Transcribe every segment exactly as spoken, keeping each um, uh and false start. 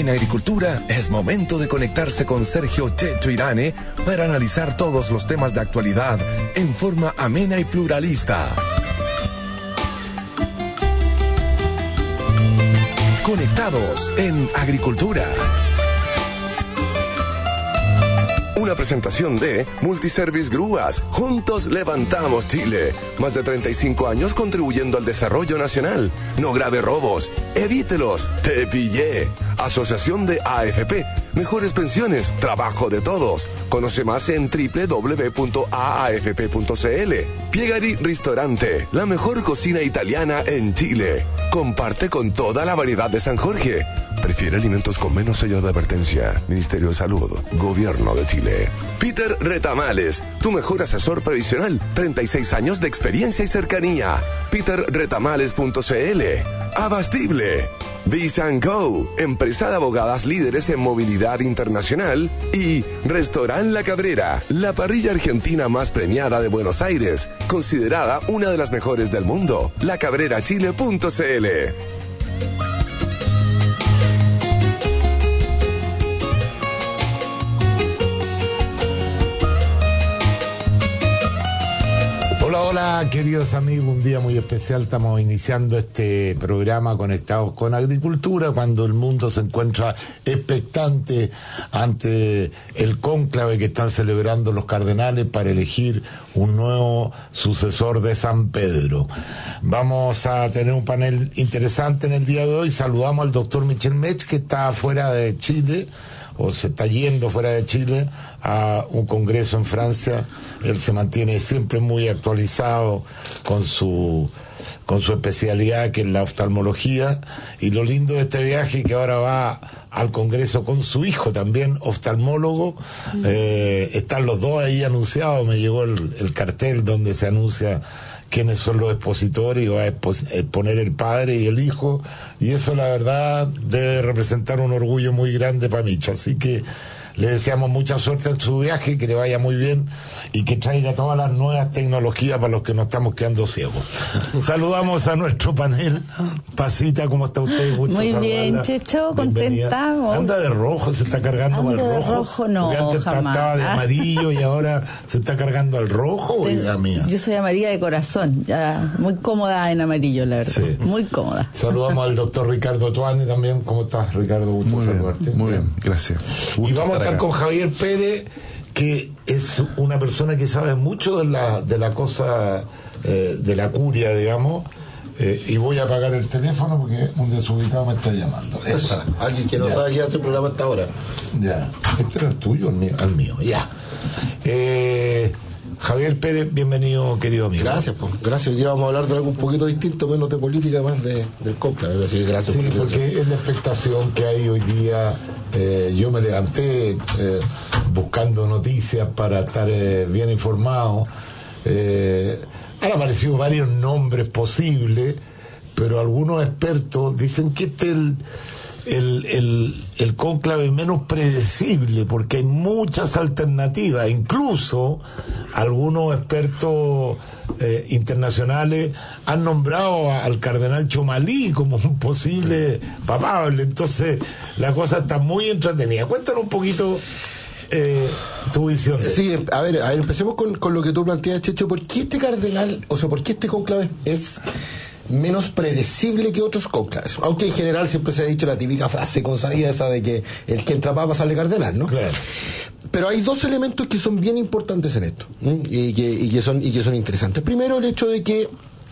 En Agricultura es momento de conectarse con Sergio Checho Irane para analizar todos los temas de actualidad en forma amena y pluralista. Conectados en Agricultura. Una presentación de Multiservice Grúas. Juntos levantamos Chile. Más de treinta y cinco años contribuyendo al desarrollo nacional. No grave robos. Evítelos. Te pillé. Asociación de A F P. Mejores pensiones. Trabajo de todos. Conoce más en doble u doble u doble u punto a a f p punto c l. Piegari Ristorante. La mejor cocina italiana en Chile. Comparte con toda la variedad de San Jorge. Prefiere alimentos con menos sello de advertencia. Ministerio de Salud. Gobierno de Chile. Peter Retamales. Tu mejor asesor previsional. treinta y seis años de experiencia y cercanía. peter retamales punto c l. Abastible. Visa and Go, empresa de abogadas líderes en movilidad internacional. Y Restaurant La Cabrera, la parrilla argentina más premiada de Buenos Aires, considerada una de las mejores del mundo. la cabrera chile punto c l. Hola, hola, queridos amigos, un día muy especial. Estamos iniciando este programa Conectados con Agricultura, cuando el mundo se encuentra expectante ante el cónclave que están celebrando los cardenales para elegir un nuevo sucesor de San Pedro. Vamos a tener un panel interesante en el día de hoy. Saludamos al doctor Michel Mech, que está fuera de Chile, o se está yendo fuera de Chile a un congreso en Francia. Él se mantiene siempre muy actualizado con su con su especialidad, que es la oftalmología, y lo lindo de este viaje es que ahora va al congreso con su hijo también, oftalmólogo. Mm. Eh, están los dos ahí anunciados. Me llegó el, el cartel donde se anuncia quiénes son los expositores, y va a exponer el padre y el hijo, y eso la verdad debe representar un orgullo muy grande para Micho. Así que le deseamos mucha suerte en su viaje, que le vaya muy bien y que traiga todas las nuevas tecnologías para los que nos estamos quedando ciegos. Saludamos a nuestro panel. Pasita, ¿cómo está usted? Gusto muy saludarla. Bien, Checho, contenta. Anda de rojo, se está cargando al rojo. de rojo, no, porque antes jamás. estaba de amarillo y ahora se está cargando al rojo, de, hija mía. Yo soy amarilla de corazón, ya muy cómoda en amarillo, la verdad. Sí. Muy cómoda. Saludamos al doctor Ricardo Tuani también. ¿Cómo estás, Ricardo? Gusto muy saludarte. Bien, muy bien, bien. Gracias. Gusto y vamos a estar con Javier Pérez, que es una persona que sabe mucho de la de la cosa eh, de la curia, digamos. Eh, y voy a apagar el teléfono porque un desubicado me está llamando. Esa, alguien que no ya. sabe qué hace el programa hasta ahora. Ya, este era el tuyo, el mío, el mío. Ya. Eh, Javier Pérez, bienvenido, querido amigo. Gracias, pues. Gracias. Hoy día vamos a hablar de algo un poquito distinto, menos de política, más de, del cónclave. Decir, gracias. Sí, por porque es la expectación que hay hoy día. Eh, yo me levanté eh, buscando noticias para estar eh, bien informado. Eh, han aparecido varios nombres posibles, pero algunos expertos dicen que este es el, el, el, el cónclave menos predecible, porque hay muchas alternativas. Incluso algunos expertos eh, internacionales han nombrado al cardenal Chomalí como un posible papable. Entonces la cosa está muy entretenida. Cuéntanos un poquito eh, tu visión. Sí, a ver, a ver, empecemos con, con lo que tú planteas, Checho. ¿Por qué este cardenal, o sea, por qué este cónclave es menos predecible que otros cónclaves? Aunque en general siempre se ha dicho la típica frase consabida esa de que el que entra papa sale cardenal, ¿no? Claro. Pero hay dos elementos que son bien importantes en esto, ¿eh? y, que, y, que son, y que son interesantes. Primero, el hecho de que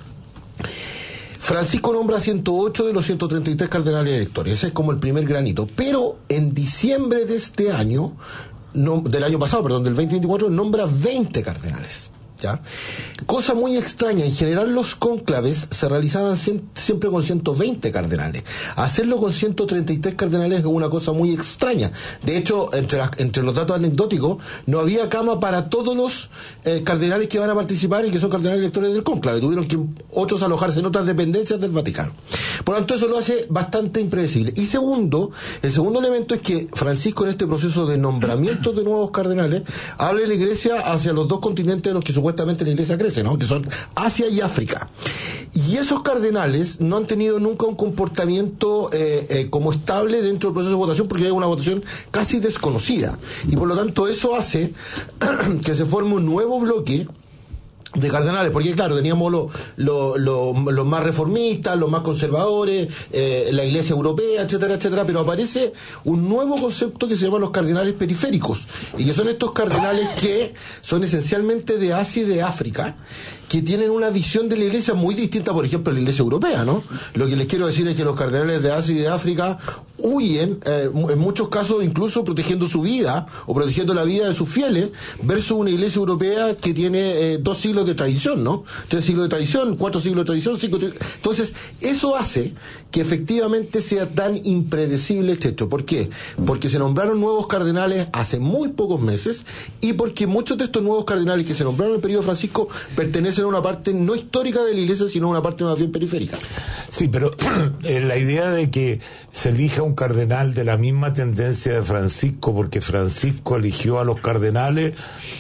Francisco nombra ciento ocho de los ciento treinta y tres cardenales electores. Ese es como el primer granito. Pero en diciembre de este año, no, del año pasado, perdón, del veinte veinticuatro, nombra veinte cardenales. ¿Ya? Cosa muy extraña. En general los cónclaves se realizaban cien, siempre con ciento veinte cardenales. Hacerlo con ciento treinta y tres cardenales es una cosa muy extraña. De hecho, entre, las, entre los datos anecdóticos, no había cama para todos los eh, cardenales que van a participar y que son cardenales electores del cónclave. Tuvieron que otros alojarse en otras dependencias del Vaticano. Por lo tanto, eso lo hace bastante impredecible. Y segundo, el segundo elemento es que Francisco, en este proceso de nombramiento de nuevos cardenales, abre la iglesia hacia los dos continentes de los que supuestamente la iglesia crece, ¿no? Que son Asia y África. Y esos cardenales no han tenido nunca un comportamiento eh, eh, como estable dentro del proceso de votación, porque hay una votación casi desconocida. Y por lo tanto eso hace que se forme un nuevo bloque de cardenales, porque claro, teníamos los lo, lo, lo más reformistas, los más conservadores, eh, la Iglesia Europea, etcétera, etcétera, pero aparece un nuevo concepto que se llama los cardenales periféricos, y que son estos cardenales que son esencialmente de Asia y de África, que tienen una visión de la Iglesia muy distinta, por ejemplo, a la Iglesia Europea, ¿no? Lo que les quiero decir es que los cardenales de Asia y de África huyen, eh, en muchos casos incluso protegiendo su vida o protegiendo la vida de sus fieles, versus una Iglesia Europea que tiene eh, dos siglos de tradición, ¿no? Tres siglos de tradición, cuatro siglos de tradición, cinco. Entonces, eso hace que efectivamente sea tan impredecible este hecho. ¿Por qué? Porque se nombraron nuevos cardenales hace muy pocos meses, y porque muchos de estos nuevos cardenales que se nombraron en el periodo Francisco pertenecen a una parte no histórica de la Iglesia, sino a una parte más bien periférica. Sí, pero la idea de que se elija un cardenal de la misma tendencia de Francisco, porque Francisco eligió a los cardenales,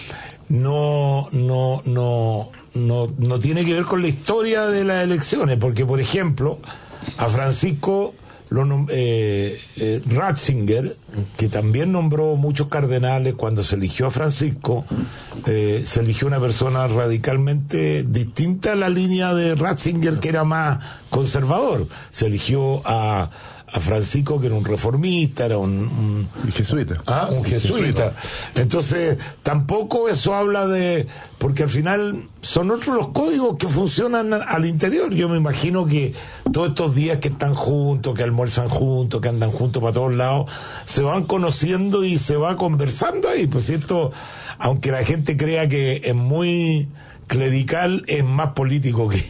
no, no, no, no, no tiene que ver con la historia de las elecciones, porque por ejemplo, a Francisco lo eh, eh, Ratzinger, que también nombró muchos cardenales cuando se eligió a Francisco, eh, se eligió una persona radicalmente distinta a la línea de Ratzinger, que era más conservador. Se eligió a a Francisco, que era un reformista, era un, un, un jesuita. Ah, un jesuita. Entonces, tampoco eso habla de... Porque al final son otros los códigos que funcionan al interior. Yo me imagino que todos estos días que están juntos, que almuerzan juntos, que andan juntos para todos lados, se van conociendo y se va conversando ahí. Pues esto, aunque la gente crea que es muy clerical, es más político que...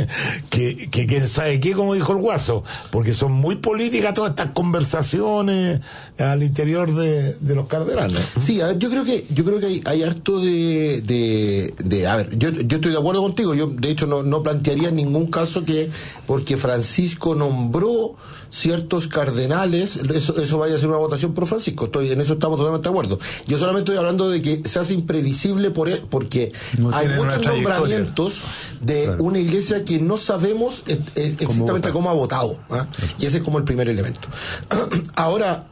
que, que quién sabe qué, como dijo el Guaso, porque son muy políticas todas estas conversaciones al interior de, de los cardenales. Sí, a ver, yo creo que yo creo que hay, hay harto de, de, de a ver, yo, yo estoy de acuerdo contigo. Yo de hecho no, no plantearía en ningún caso que porque Francisco nombró ciertos cardenales, eso, eso vaya a ser una votación por Francisco. Estoy, en eso estamos totalmente de acuerdo. Yo solamente estoy hablando de que se hace imprevisible por él, porque no hay muchos nombramientos de claro. una iglesia que no sabemos es, es, exactamente cómo ha votado, ¿eh? Claro. Y ese es como el primer elemento. Ahora,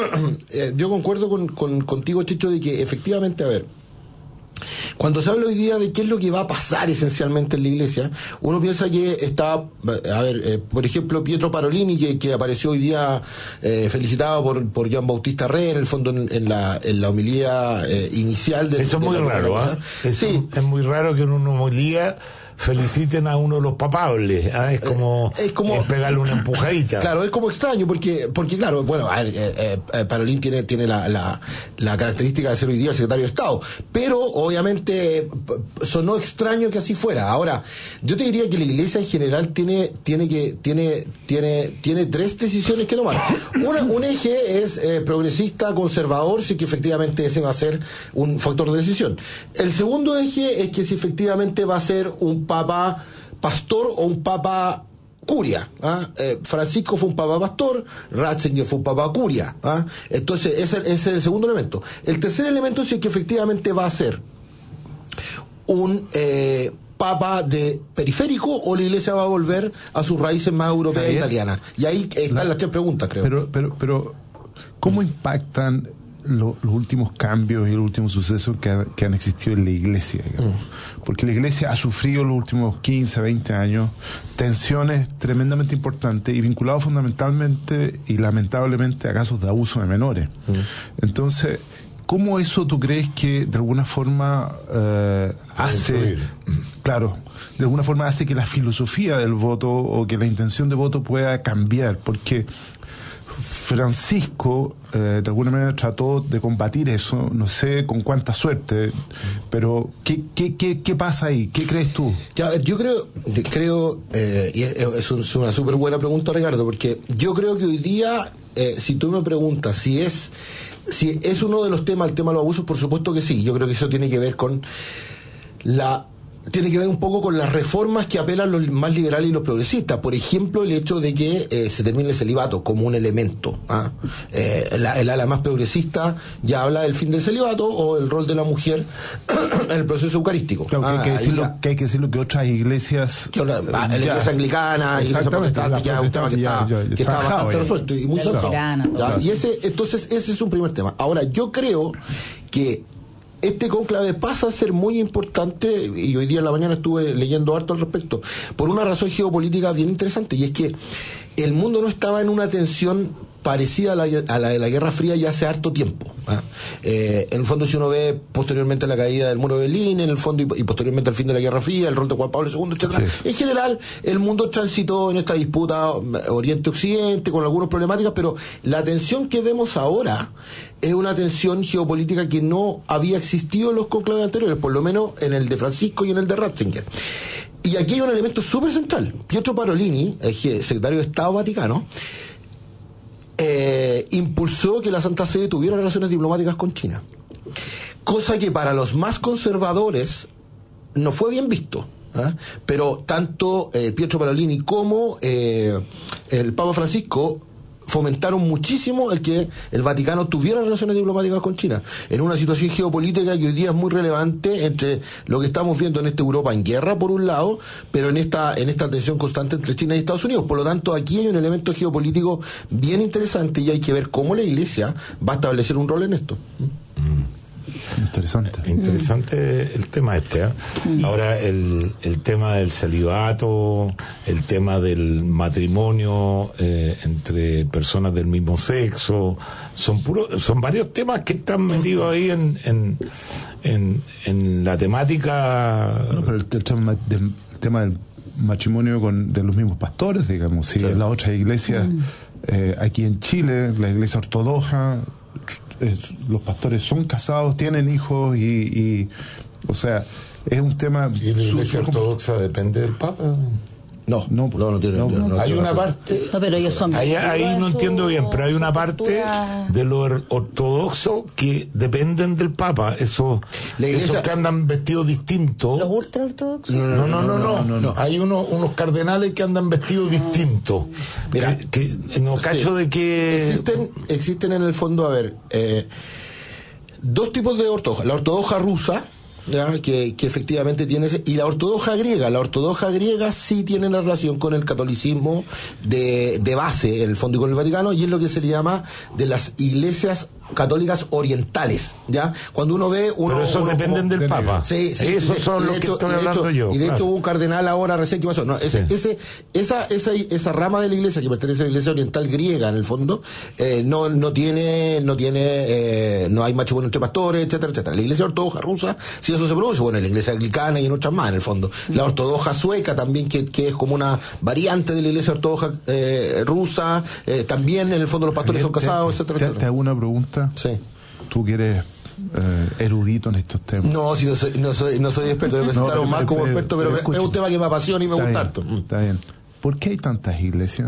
yo concuerdo con, con, contigo, Chicho, de que efectivamente, a ver, cuando se habla hoy día de qué es lo que va a pasar esencialmente en la iglesia, uno piensa que está, a ver, eh, por ejemplo, Pietro Parolini, que, que apareció hoy día eh, felicitado por, por Gian Bautista Re, en el fondo en, en, la, en la homilía eh, inicial de... Eso es muy raro, ¿eh? Sí. Es muy raro que en una homilía feliciten a uno de los papables, ¿eh? es como, es como es pegarle una empujadita. Claro, es como extraño, porque, porque claro, bueno, a ver, eh, eh, Parolín tiene, tiene la, la, la característica de ser hoy día el secretario de Estado, pero obviamente sonó extraño que así fuera. Ahora, yo te diría que la iglesia en general tiene, tiene que, tiene, tiene, tiene tres decisiones que tomar. Una, un eje es eh, progresista, conservador, si que efectivamente ese va a ser un factor de decisión. El segundo eje es que si efectivamente va a ser un papa pastor o un papa curia. ¿ah? Eh, Francisco fue un papa pastor, Ratzinger fue un papa curia. ¿ah? Entonces, ese, ese es el segundo elemento. El tercer elemento es que efectivamente va a ser un eh, papa de periférico, o la iglesia va a volver a sus raíces más europeas e italianas. Y ahí están la, las tres preguntas, creo. Pero, pero, pero ¿cómo impactan Lo, los últimos cambios y los últimos sucesos que, ha, que han existido en la iglesia, digamos? Mm. Porque la iglesia ha sufrido los últimos quince, veinte años tensiones tremendamente importantes y vinculados fundamentalmente y lamentablemente a casos de abuso de menores. Mm. Entonces, ¿cómo eso tú crees que de alguna forma eh, hace, claro, de alguna forma hace que la filosofía del voto o que la intención de voto pueda cambiar? Porque Francisco eh, de alguna manera trató de combatir eso, no sé con cuánta suerte, pero ¿qué, qué, qué, qué pasa ahí? ¿Qué crees tú? Ya, yo creo, creo eh, y es, es una súper buena pregunta, Ricardo, porque yo creo que hoy día, eh, si tú me preguntas si es, si es uno de los temas, el tema de los abusos, por supuesto que sí. Yo creo que eso tiene que ver con la tiene que ver un poco con las reformas que apelan los más liberales y los progresistas. Por ejemplo, el hecho de que eh, se termine el celibato como un elemento. ¿ah? Eh, la, el ala más progresista ya habla del fin del celibato o el rol de la mujer en el proceso eucarístico. Claro, que, hay que, ah, decirlo, ya, que hay que decirlo que otras iglesias... que la, la, la iglesia anglicana, y iglesia protestante, ya es un tema que está, ya, ya, que está bastante ya, resuelto y muy zanjado. Claro. Y ese, entonces, ese es un primer tema. Ahora, yo creo que este cónclave pasa a ser muy importante, y hoy día en la mañana estuve leyendo harto al respecto, por una razón geopolítica bien interesante, y es que el mundo no estaba en una tensión parecida a la, a la de la Guerra Fría ya hace harto tiempo. ¿eh? Eh, en el fondo, si uno ve posteriormente la caída del muro de Berlín, en el fondo, y, y posteriormente el fin de la Guerra Fría, el rol de Juan Pablo segundo, etcétera. Sí. En general, el mundo transitó en esta disputa Oriente-Occidente, con algunas problemáticas, pero la tensión que vemos ahora es una tensión geopolítica que no había existido en los conclaves anteriores, por lo menos en el de Francisco y en el de Ratzinger. Y aquí hay un elemento súper central. Pietro Parolini, el secretario de Estado Vaticano, Eh, impulsó que la Santa Sede tuviera relaciones diplomáticas con China, cosa que para los más conservadores no fue bien visto, ¿eh? Pero tanto eh, Pietro Parolini como eh, el Papa Francisco fomentaron muchísimo el que el Vaticano tuviera relaciones diplomáticas con China, en una situación geopolítica que hoy día es muy relevante entre lo que estamos viendo en esta Europa en guerra por un lado, pero en esta en esta tensión constante entre China y Estados Unidos. Por lo tanto, aquí hay un elemento geopolítico bien interesante y hay que ver cómo la Iglesia va a establecer un rol en esto. Mm. Interesante. Interesante el tema este. ¿eh? Mm. Ahora, el, el tema del celibato, el tema del matrimonio eh, entre personas del mismo sexo, son puro, son varios temas que están metidos ahí en, en, en, en la temática. No, pero el, el, tema, del, el tema del matrimonio con de los mismos pastores, digamos, si sí. En las otras iglesias, mm. eh, aquí en Chile, la iglesia ortodoxa, Es, los pastores son casados, tienen hijos y, y o sea, es un tema. ¿Y la iglesia ortodoxa depende del Papa? No, no, no, no tiene. No, no, no hay tiene una razón. parte. No, pero ellos son. Ahí, ahí no entiendo bien, pero hay una parte de los ortodoxos que dependen del Papa. Esos, iglesia, esos que andan vestidos distintos. ¿Los ultraortodoxos? No, no, no, no, no, no, no. Hay unos, unos cardenales que andan vestidos distintos. Mira, que, que no cacho sí. de que. Existen, existen en el fondo, a ver, eh, dos tipos de ortodoxa. La ortodoxa rusa. ¿Ya? Que, que efectivamente tiene ese, y la ortodoxa griega, la ortodoxa griega sí tiene una relación con el catolicismo de, de base, en el fondo, y con el Vaticano, y es lo que se le llama de las iglesias católicas orientales, ¿ya? Cuando uno ve uno, pero esos uno dependen como, del Papa. Sí, sí, esos sí, son los hecho, que estoy de hablando hecho, yo. Y de claro. hecho hubo un cardenal ahora recién que pasó. No, ese, sí. ese, esa, esa, esa rama de la iglesia que pertenece a la iglesia oriental griega, en el fondo, eh, no, no tiene, no tiene, eh, no hay matrimonio entre pastores, etcétera, etcétera. La iglesia ortodoxa rusa, si eso se produce, bueno, en la iglesia anglicana y en otras más, en el fondo. La ortodoxa sueca también, que, que es como una variante de la iglesia ortodoxa eh, rusa, eh, también en el fondo los pastores son casados, etcétera, te, etcétera. Te hago una pregunta. Sí. Tú que eres eh, erudito en estos temas. No, si no soy, no soy, no soy experto, me presentaron no, más como pero, experto, pero, pero escucha, es un tema que me apasiona y me gusta harto. Está bien. ¿Por qué hay tantas iglesias?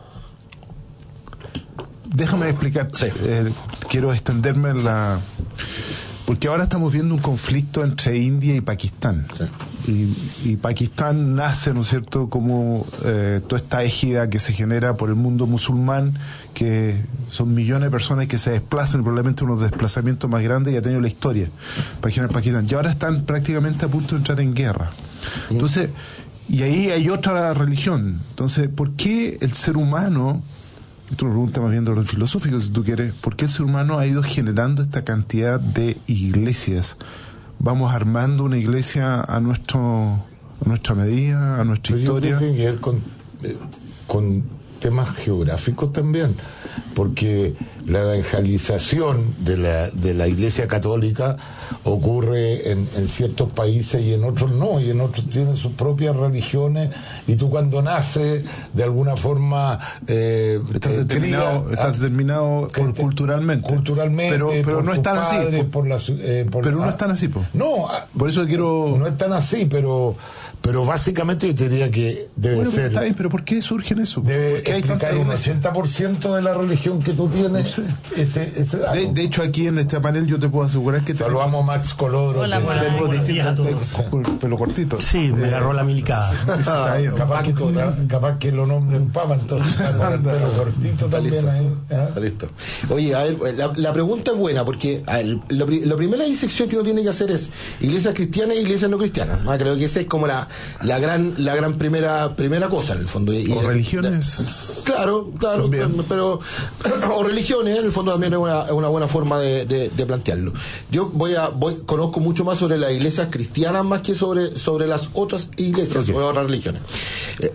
Déjame explicar. Sí. Eh, quiero extenderme en la. Porque ahora estamos viendo un conflicto entre India y Pakistán. Sí. Y, y Pakistán nace, ¿no es cierto?, como eh, toda esta égida que se genera por el mundo musulmán, que son millones de personas que se desplazan, probablemente uno de los desplazamientos más grandes que ha tenido la historia para generar Pakistán. Y ahora están prácticamente a punto de entrar en guerra. Entonces, y ahí hay otra religión. Entonces, ¿por qué el ser humano... Esto es una pregunta más bien de orden filosófico, si tú quieres. ¿Por qué el ser humano ha ido generando esta cantidad de iglesias? Vamos armando una iglesia a nuestro a nuestra medida, a nuestra Pero historia. Yo creo que tiene que ver con, eh, con temas geográficos también, porque la evangelización de la de la Iglesia Católica ocurre en, en ciertos países y en otros no, y en otros tienen sus propias religiones, y tú cuando naces de alguna forma eh, estás te determinado, cría, estás determinado por, te, culturalmente culturalmente pero, pero no están así padres, por, por la, eh, por, pero no ah, están así po. no por eso quiero no están así, pero pero básicamente yo te diría que debe bueno, ser está bien, pero ¿por qué surgen eso? Debe hay explicar un ochenta por ciento de la religión que tú tienes. No Sí. Ese, ese dato. De, de hecho, aquí en este panel yo te puedo asegurar que saludamos a Max Colodro. Hola, que buenas tengo buenos días a todos. con el pelo cortito. Sí, me agarró la milicada. Ah, capaz, que, capaz que lo nombren papa, entonces está con el pelo cortito Está también listo. ahí. ¿eh? Está listo. Oye, a ver, la, la pregunta es buena porque a ver, la, pri- la primera disección que uno tiene que hacer es iglesias cristianas e iglesias no cristianas. Ah, creo que esa es como la, la gran la gran primera primera cosa en el fondo. Y, O y- religiones. Claro, claro, También. pero o religiones en el fondo también es una, es una buena forma de, de, de plantearlo. Yo voy a voy, conozco mucho más sobre las iglesias cristianas más que sobre sobre las otras iglesias, Okay. sobre otras religiones. Eh,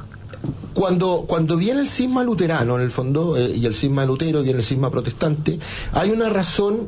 Cuando, cuando viene el cisma luterano, en el fondo, eh, y el cisma de Lutero, viene el cisma protestante, hay una razón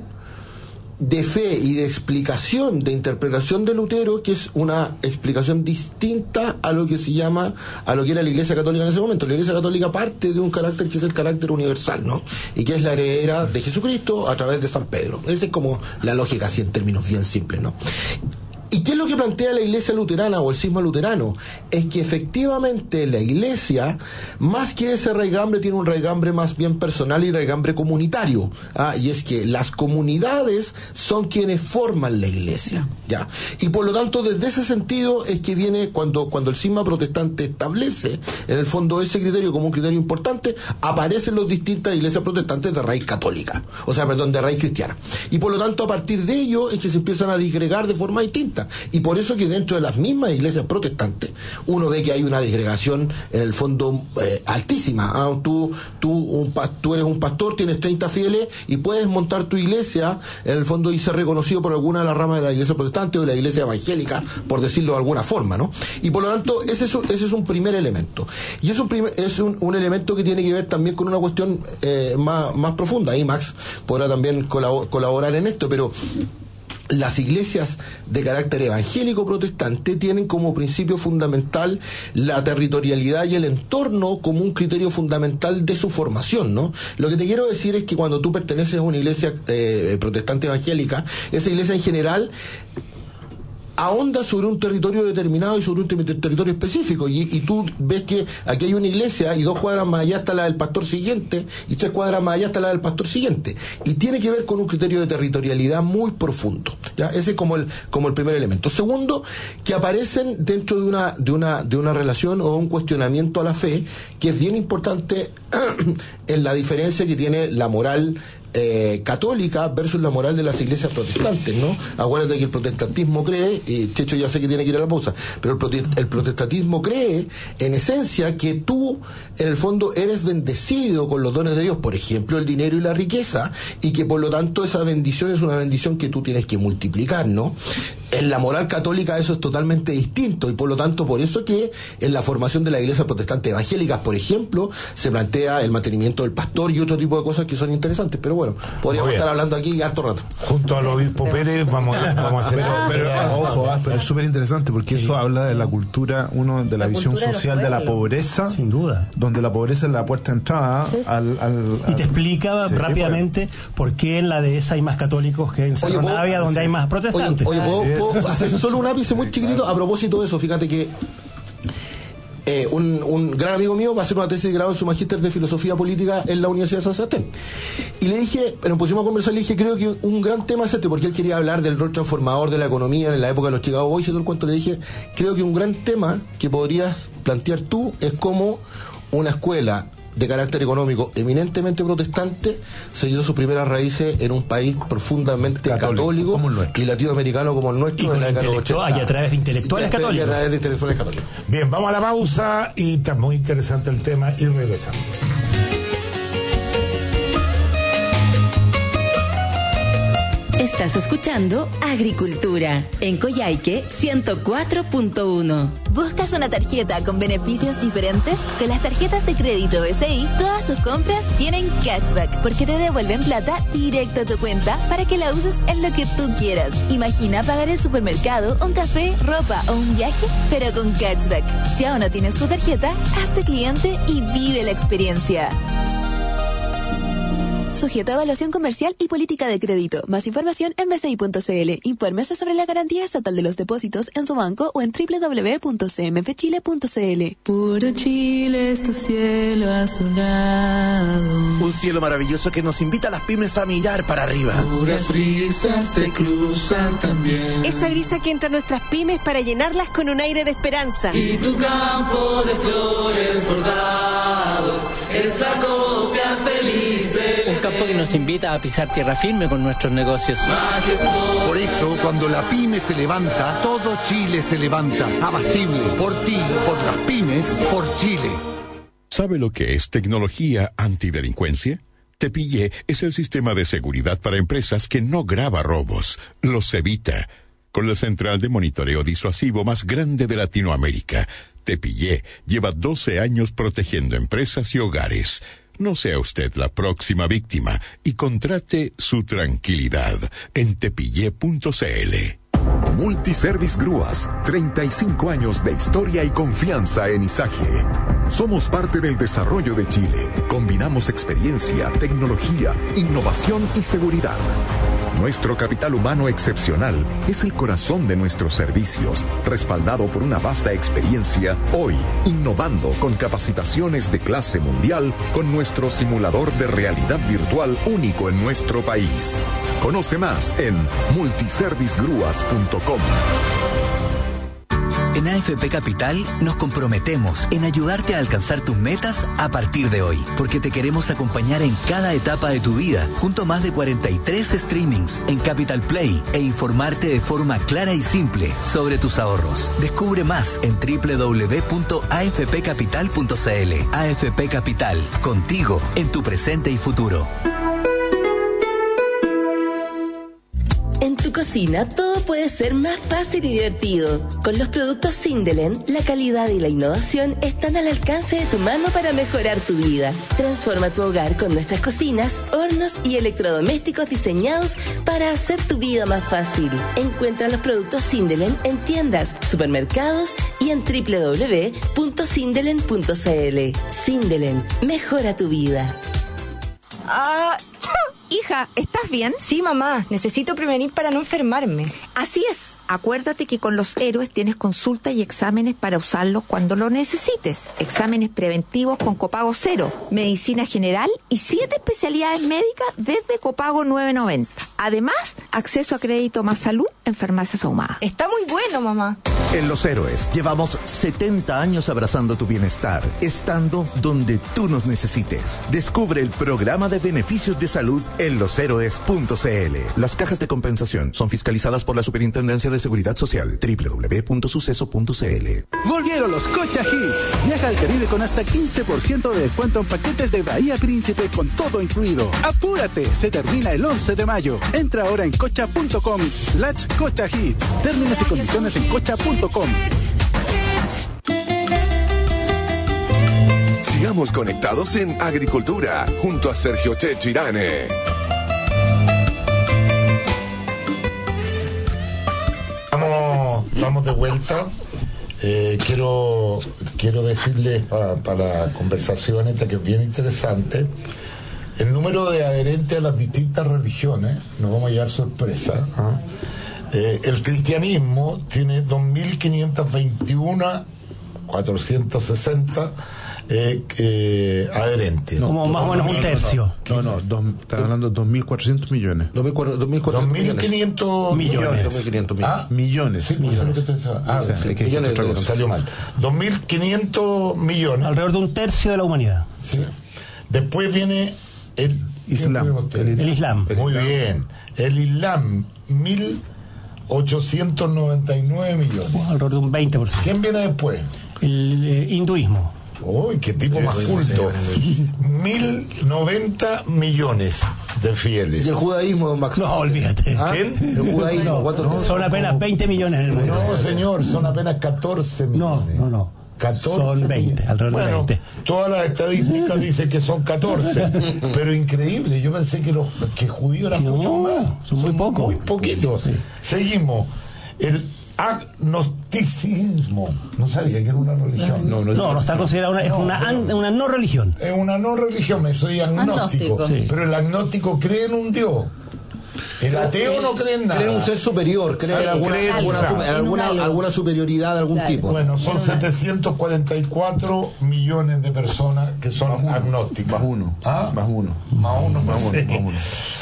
de fe y de explicación, de interpretación de Lutero, que es una explicación distinta a lo que se llama, a lo que era la Iglesia Católica en ese momento. La Iglesia Católica parte de un carácter que es el carácter universal, ¿no? Y que es la heredera de Jesucristo a través de San Pedro. Esa es como la lógica, así en términos bien simples, ¿no? ¿Y qué es lo que plantea la iglesia luterana o el cisma luterano? Es que efectivamente la iglesia, más que ese raigambre, tiene un raigambre más bien personal y raigambre comunitario. Ah, y es que las comunidades son quienes forman la iglesia. ¿Ya? Y por lo tanto, desde ese sentido es que viene cuando, cuando el cisma protestante establece, en el fondo, ese criterio como un criterio importante, aparecen las distintas iglesias protestantes de raíz católica. O sea, perdón, de raíz cristiana. Y por lo tanto, a partir de ello es que se empiezan a disgregar de forma distinta. Y por eso que dentro de las mismas iglesias protestantes uno ve que hay una disgregación en el fondo eh, altísima. Ah, tú, tú, un, tú eres un pastor, tienes treinta fieles y puedes montar tu iglesia en el fondo y ser reconocido por alguna de las ramas de la iglesia protestante o de la iglesia evangélica, por decirlo de alguna forma, ¿no? Y por lo tanto ese es, ese es un primer elemento. Y es un, primer, es un, un elemento que tiene que ver también con una cuestión eh, más, más profunda. Ahí Max podrá también colabor, colaborar en esto, pero las iglesias de carácter evangélico protestante tienen como principio fundamental la territorialidad y el entorno como un criterio fundamental de su formación, ¿no? Lo que te quiero decir es que cuando tú perteneces a una iglesia eh, protestante evangélica, esa iglesia en general ahonda sobre un territorio determinado y sobre un ter- territorio específico, y, y tú ves que aquí hay una iglesia y dos cuadras más allá está la del pastor siguiente y tres cuadras más allá está la del pastor siguiente, y tiene que ver con un criterio de territorialidad muy profundo, ¿ya? Ese es como el como el primer elemento. Segundo, que aparecen dentro de una de una de una relación o un cuestionamiento a la fe que es bien importante en la diferencia que tiene la moral Eh, católica versus la moral de las iglesias protestantes, ¿no? Acuérdate que el protestantismo cree, y Checho ya sé que tiene que ir a la pausa, pero el, prote el protestantismo cree en esencia que tú en el fondo eres bendecido con los dones de Dios, por ejemplo el dinero y la riqueza, y que por lo tanto esa bendición es una bendición que tú tienes que multiplicar, ¿no? En la moral católica eso es totalmente distinto, y por lo tanto por eso que en la formación de las iglesias protestantes evangélicas, por ejemplo, se plantea el mantenimiento del pastor y otro tipo de cosas que son interesantes, pero bueno, podríamos estar hablando aquí harto rato. Junto al obispo Pérez vamos, vamos a hacer... Pero, pero, ojo, ah, pero es súper interesante porque Sí. eso habla de la cultura, uno de la, La visión cultura de los social de la pueblos. pobreza, Sin duda. donde la pobreza es la puerta de entrada Sí. al, al, Y te al- explica Sí, rápidamente por qué en la dehesa hay más católicos que en Cerro Oye, ¿puedo- Navia, donde hay más Oye, protestantes. oye, ¿puedo, Así es. puedo hacer solo un ápice muy chiquitito a propósito de eso? Fíjate que eh, un, un gran amigo mío va a hacer una tesis de grado en su magíster de filosofía política en la Universidad de San Sebastián. Y le dije, nos pusimos a conversar, le dije, creo que un gran tema es este, porque él quería hablar del rol transformador de la economía en la época de los Chicago Boys y todo el cuento. Le dije, creo que un gran tema que podrías plantear tú es cómo una escuela de carácter económico eminentemente protestante se dio sus primeras raíces en un país profundamente Católico, católico, como el nuestro. y latinoamericano como el Y nuestro con en la década de los intelectua- ochenta. y a través de intelectuales Y a- y a católicos. través de intelectuales católicos. Bien, vamos a la pausa y está muy interesante el tema y regresamos. Estás escuchando Agricultura en Coyhaique ciento cuatro punto uno. ¿Buscas una tarjeta con beneficios diferentes? Con las tarjetas de crédito B C I, todas tus compras tienen cashback porque te devuelven plata directo a tu cuenta para que la uses en lo que tú quieras. Imagina pagar el supermercado, un café, ropa o un viaje, pero con cashback. Si aún no tienes tu tarjeta, hazte cliente y vive la experiencia. Sujeto a evaluación comercial y política de crédito. Más información en b c i punto c l. Infórmese sobre la garantía estatal de los depósitos en su banco o en doble u doble u doble u punto c m f chile punto c l. Puro Chile es tu cielo azulado. Un cielo maravilloso que nos invita a las pymes a mirar para arriba. Puras brisas te cruzan también. Esa brisa que entra a nuestras pymes para llenarlas con un aire de esperanza. Y tu campo de flores bordado, esa copia feliz de... Un campo que nos invita a pisar tierra firme con nuestros negocios. Por eso, cuando la pyme se levanta, todo Chile se levanta. Abastible, por ti, por las pymes, por Chile. ¿Sabe lo que es tecnología antidelincuencia? Tepillé es el sistema de seguridad para empresas que no graba robos, los evita. Con la central de monitoreo disuasivo más grande de Latinoamérica, Tepillé lleva doce años protegiendo empresas y hogares. No sea usted la próxima víctima y contrate su tranquilidad en tepillé punto c l. Multiservice Grúas, treinta y cinco años de historia y confianza en Izaje. Somos parte del desarrollo de Chile. Combinamos experiencia, tecnología, innovación y seguridad. Nuestro capital humano excepcional es el corazón de nuestros servicios, respaldado por una vasta experiencia, hoy innovando con capacitaciones de clase mundial con nuestro simulador de realidad virtual único en nuestro país. Conoce más en multiservice grúas punto com. En A F P Capital nos comprometemos en ayudarte a alcanzar tus metas a partir de hoy, porque te queremos acompañar en cada etapa de tu vida, junto a más de cuarenta y tres streamings en Capital Play e informarte de forma clara y simple sobre tus ahorros. Descubre más en doble u doble u doble u punto a f p capital punto c l. A F P Capital, contigo en tu presente y futuro. En tu cocina todo puede ser más fácil y divertido. Con los productos Sindelen, la calidad y la innovación están al alcance de tu mano para mejorar tu vida. Transforma tu hogar con nuestras cocinas, hornos y electrodomésticos diseñados para hacer tu vida más fácil. Encuentra los productos Sindelen en tiendas, supermercados y en doble u doble u doble u punto sindelen punto c l. Sindelen, mejora tu vida. Ah... Hija, ¿estás bien? Sí, mamá. Necesito prevenir para no enfermarme. Así es. Acuérdate que con los héroes tienes consulta y exámenes para usarlos cuando lo necesites. Exámenes preventivos con copago cero, medicina general y siete especialidades médicas desde copago nueve noventa. Además, acceso a crédito más salud en farmacias ahumadas. Está muy bueno, mamá. En Los Héroes llevamos setenta años abrazando tu bienestar, estando donde tú nos necesites. Descubre el programa de beneficios de salud en los héroes punto c l. Las cajas de compensación son fiscalizadas por la Superintendencia de Seguridad Social. doble u doble u doble u punto suceso punto c l. Volvieron los Cocha Hits. Viaja al Caribe con hasta quince por ciento de descuento en paquetes de Bahía Príncipe con todo incluido. ¡Apúrate! Se termina el once de mayo. Entra ahora en cocha punto com slash cocha hits. Términos y condiciones en cocha punto com. Sigamos conectados en Agricultura, junto a Sergio Checho Irane. Estamos, estamos de vuelta. Eh, quiero, quiero decirles para pa la conversación esta que es bien interesante. El número de adherentes a las distintas religiones, nos vamos a llevar sorpresa. ¿eh? Eh, el cristianismo tiene dos mil quinientos veintiuno, cuatrocientos sesenta eh, eh, adherentes. No, como más o menos un tercio. No, no, no estás hablando de dos mil cuatrocientos millones. dos mil quinientos millones. dos mil quinientos millones. Ah, millones. Sí, millones. Ah, o sea, sí, millones de salió mal. dos mil quinientos millones. Alrededor de un tercio de la humanidad. Sí. Después viene el Islam. El, el Islam. Muy bien. El Islam, mil ochocientos noventa y nueve millones. Bueno, alrededor de un veinte por ciento. ¿Quién viene después? El eh, hinduismo. Uy, qué tipo más culto. Mil noventa millones de fieles. ¿Y el judaísmo, don Max? No, olvídate. ¿Ah? ¿Quién? El judaísmo, ¿cuántos no, son apenas veinte millones en el mundo. No, señor, son apenas catorce millones. No, no, no. catorce son veinte, alrededor bueno, de veinte. Todas las estadísticas dicen que son catorce, pero increíble, yo pensé que los que judíos eran no, mucho más. Son muy pocos. Muy poquitos. Sí. Seguimos. El, agnosticismo. No sabía que era una religión. No, no, no, no está considerada una, es no, una, an, una no religión. Es una no religión, me soy agnóstico. agnóstico. Sí. Pero el agnóstico cree en un Dios. El ateo no cree en nada. Cree en un ser superior, cree en alguna, cree alguna, alguna, alguna, alguna superioridad de algún claro. tipo. Bueno, son setecientos cuarenta y cuatro millones de personas que son más agnósticas. Más uno. ¿Ah? Más uno. Más uno, más uno. Más uno.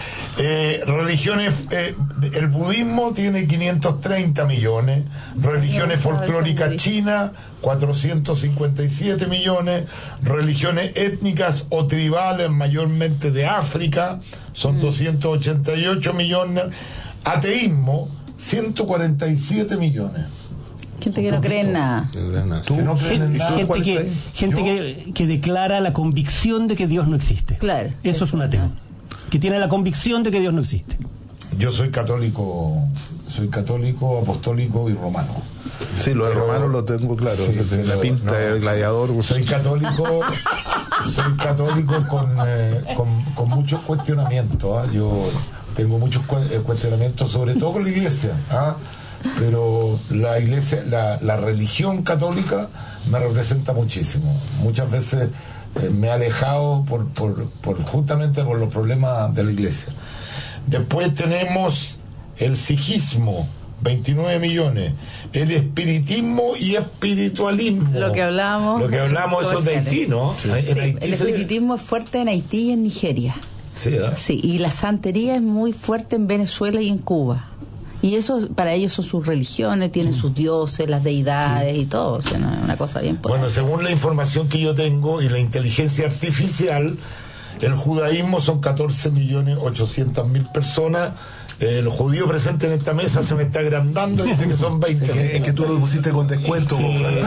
Eh, religiones, eh, el budismo tiene quinientos treinta millones, religiones folclóricas chinas cuatrocientos cincuenta y siete millones, religiones étnicas o tribales mayormente de África son mm. doscientos ochenta y ocho millones, ateísmo ciento cuarenta y siete millones. Gente que no cree en nada. ¿Tú? Que no creen en nada. Gente, que, gente que, que declara la convicción de que Dios no existe. Claro. Eso es un ateo. Que tiene la convicción de que Dios no existe. Yo soy católico, soy católico, apostólico y romano. Sí, lo de romano lo tengo claro. Sí, la pinta no, de gladiador. Soy católico, soy católico con, eh, con, con muchos cuestionamientos. ¿eh? Yo tengo muchos cuestionamientos, sobre todo con la iglesia. ¿eh? Pero la iglesia, la, la religión católica me representa muchísimo. Muchas veces eh, me he alejado por, por, por justamente por los problemas de la iglesia. Después tenemos el sijismo, veintinueve millones, el espiritismo y espiritualismo. Lo que hablábamos. Lo que hablamos eso de Haití, ¿no? Sí. Sí, Haití el espiritismo se... es fuerte en Haití y en Nigeria. Sí, ¿eh? Sí, y la santería es muy fuerte en Venezuela y en Cuba. Y eso, para ellos son sus religiones, tienen mm. sus dioses, las deidades sí. y todo. O sea, no, es una cosa bien potente. Bueno, según la información que yo tengo y la inteligencia artificial, el judaísmo son catorce millones ochocientos mil personas. El judío presente en esta mesa se me está agrandando, dice que son veinte. Es que, es que tú lo pusiste con descuento.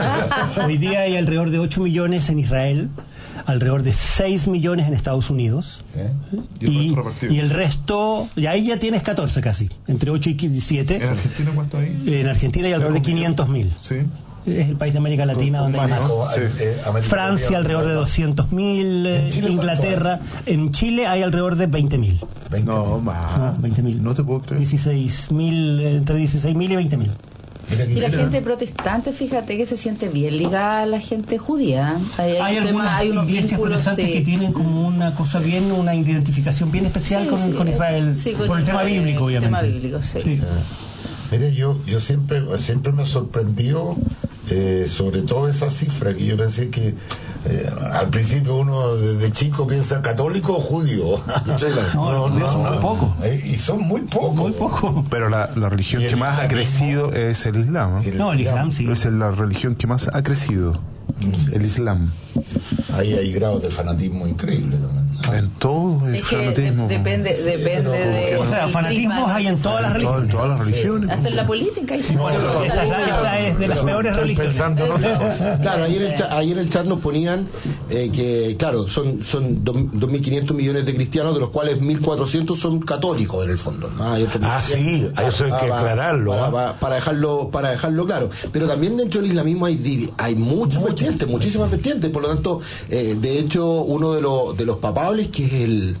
Hoy día hay alrededor de ocho millones en Israel, alrededor de seis millones en Estados Unidos. ¿Sí? Y, y, y el resto, y ahí ya tienes catorce casi, entre ocho y siete. ¿En Argentina cuánto hay? En Argentina hay alrededor de quinientos mil. Sí. Es el país de América Latina con, donde hay más. Sí. Eh, Francia alrededor de doscientos mil, eh, Inglaterra. En Chile hay alrededor de veinte mil. No, más. veinte mil. No te puedo creer. dieciséis mil, entre dieciséis mil y veinte mil. Y la gente protestante, fíjate que se siente bien ligada a la gente judía. Hay, hay, hay algunas tema, hay unos iglesias protestantes sí. que tienen como una cosa bien, una identificación bien especial sí, con, sí, con Israel, sí, con por Israel, el tema bíblico, obviamente. El tema bíblico, sí. sí. sí. Mire, yo, yo siempre, siempre me sorprendió, eh, sobre todo esa cifra que yo pensé que eh, al principio uno desde chico piensa católico o judío. No, no, no, son muy pocos. Eh, y son muy pocos. Muy pocos. Pero la, la religión que más ha crecido es el Islam. ¿eh? El no, el Islam sí. Es la religión que más ha crecido. El Islam. Ahí hay grados de fanatismo increíbles también. En todo el es que fanatismo. De, depende, sí, depende de. O sea, fanatismos hay en todas las religiones. En todas las religiones. Sí. Hasta en la política. Hay no, no, esa, es, esa es de las peores religiones. Pensando, ¿no? Claro, ayer en, el chat, ayer en el chat nos ponían eh, que, claro, son, son dos mil quinientos millones de cristianos, de los cuales mil cuatrocientos son católicos en el fondo. ¿no? Hay ah, sí, a eso hay que para, aclararlo. Para, para, para, dejarlo, para dejarlo claro. Pero también dentro del islamismo hay, hay muchas vertientes, muchísimas vertientes. Por lo tanto, eh, de hecho, uno de, los de los papables, que es el.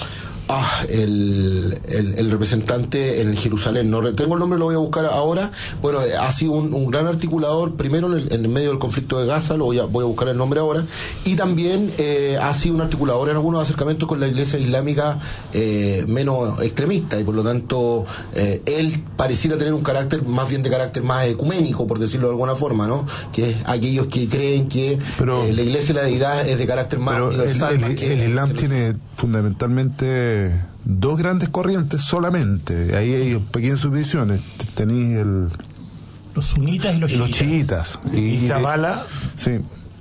Ah, el, el, el representante en Jerusalén, no tengo el nombre, lo voy a buscar ahora. Bueno, ha sido un, un gran articulador, primero en el, en el medio del conflicto de Gaza, lo voy a, voy a buscar el nombre ahora, y también eh, ha sido un articulador en algunos acercamientos con la iglesia islámica eh, menos extremista, y por lo tanto eh, él pareciera tener un carácter, más bien de carácter más ecuménico, por decirlo de alguna forma, ¿no? Que es aquellos que creen que pero, eh, la iglesia y la deidad es de carácter más universal. El, el, más que, el Islam que tiene fundamentalmente dos grandes corrientes solamente. Ahí hay pequeñas subdivisiones. Tenéis el los sunitas y los chiitas. Los chiitas. Y, y Zabala. Sí.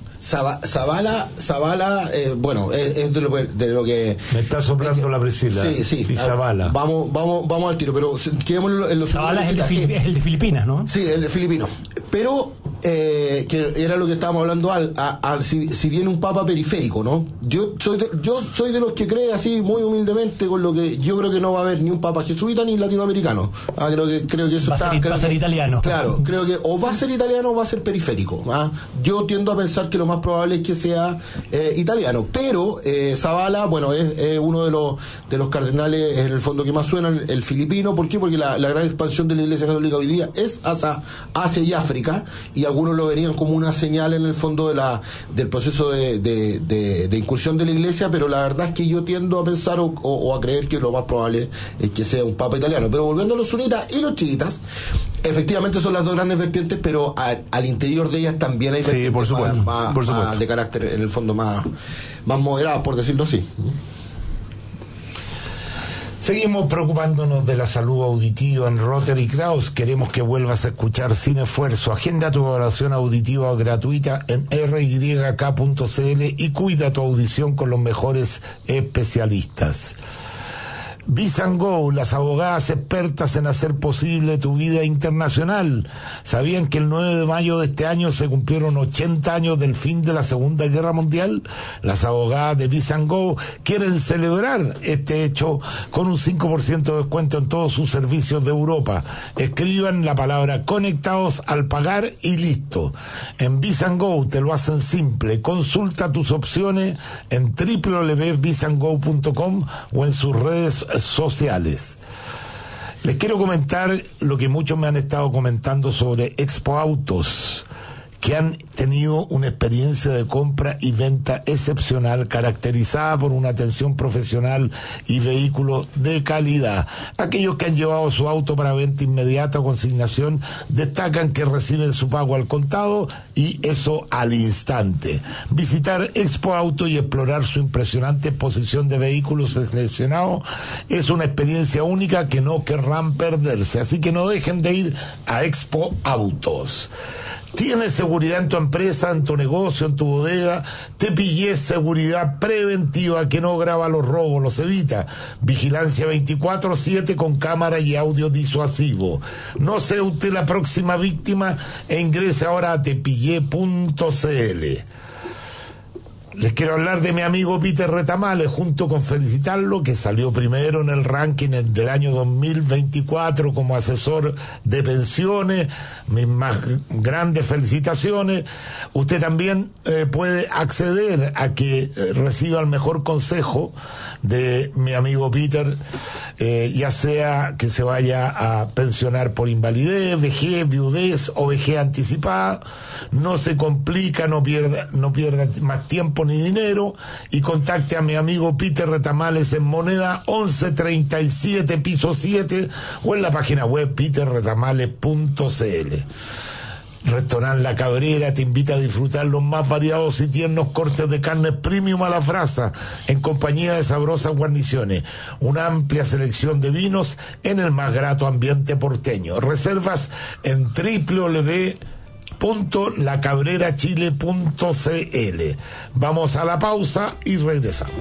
Zabala, Zabala, eh, bueno, es, es de, lo, de lo que me está soplando es que, la Priscila. Sí, sí. Y Zabala. Vamos, vamos, vamos al tiro, pero quedémonos en los. Zabala es el, de, es el de Filipinas, ¿no? Sí, el de Filipinos. Pero eh, que era lo que estábamos hablando al, a, a, si, si viene un papa periférico, ¿no? Yo soy de, yo soy de los que cree así muy humildemente con lo que yo creo que no va a haber ni un papa jesuita ni latinoamericano. Ah, creo que creo que eso va está a ser, va a ser que, italiano. Claro, creo que o va a ser italiano o va a ser periférico. ¿ah? Yo tiendo a pensar que lo más probable es que sea eh, italiano, pero eh, Zavala, bueno, es, es uno de los de los cardenales en el fondo que más suenan, el, el filipino. ¿Por qué? Porque la, la gran expansión de la Iglesia Católica hoy día es hacia Asia y África, y algunos lo verían como una señal en el fondo de la del proceso de, de, de, de incursión de la Iglesia, pero la verdad es que yo tiendo a pensar o, o, o a creer que lo más probable es que sea un papa italiano. Pero volviendo a los sunitas y los chiitas, efectivamente son las dos grandes vertientes, pero a, al interior de ellas también hay vertientes sí, por supuesto, más, por supuesto. más de carácter, en el fondo, más, más moderadas, por decirlo así. Seguimos preocupándonos de la salud auditiva en Rotary Kraus. Queremos que vuelvas a escuchar sin esfuerzo. Agenda tu evaluación auditiva gratuita en r y k punto c l y cuida tu audición con los mejores especialistas. Visango, las abogadas expertas en hacer posible tu vida internacional. ¿Sabían que el nueve de mayo de este año se cumplieron ochenta años del fin de la Segunda Guerra Mundial? Las abogadas de Visango quieren celebrar este hecho con un cinco por ciento de descuento en todos sus servicios de Europa. Escriban la palabra conectados al pagar y listo. En Visango te lo hacen simple. Consulta tus opciones en w w w punto visango punto com o en sus redes sociales. Les quiero comentar lo que muchos me han estado comentando sobre Expo Autos, que han tenido una experiencia de compra y venta excepcional, caracterizada por una atención profesional y vehículos de calidad. Aquellos que han llevado su auto para venta inmediata o consignación destacan que reciben su pago al contado y eso al instante. Visitar Expo Auto y explorar su impresionante exposición de vehículos seleccionados es una experiencia única que no querrán perderse, así que no dejen de ir a Expo Autos. ¿Tienes seguridad en tu empresa, en tu negocio, en tu bodega? Te pillé seguridad preventiva que no graba los robos, los evita. Vigilancia veinticuatro siete con cámara y audio disuasivo. No sea usted la próxima víctima e ingrese ahora a tepillé punto c l. Les quiero hablar de mi amigo Peter Retamales, junto con felicitarlo, que salió primero en el ranking del año dos mil veinticuatro como asesor de pensiones. Mis más grandes felicitaciones. Usted también eh, puede acceder a que eh, reciba el mejor consejo de mi amigo Peter, eh, ya sea que se vaya a pensionar por invalidez, vejez, viudez o vejez anticipada. No se complica, no pierda, no pierda más tiempo ni dinero, y contacte a mi amigo Peter Retamales en Moneda once treinta y siete, piso siete, o en la página web peter retamales punto c l. Restaurante La Cabrera te invita a disfrutar los más variados y tiernos cortes de carne premium a la brasa, en compañía de sabrosas guarniciones, una amplia selección de vinos en el más grato ambiente porteño. Reservas en w w w punto la cabrera chile punto c l. Vamos a la pausa y regresamos.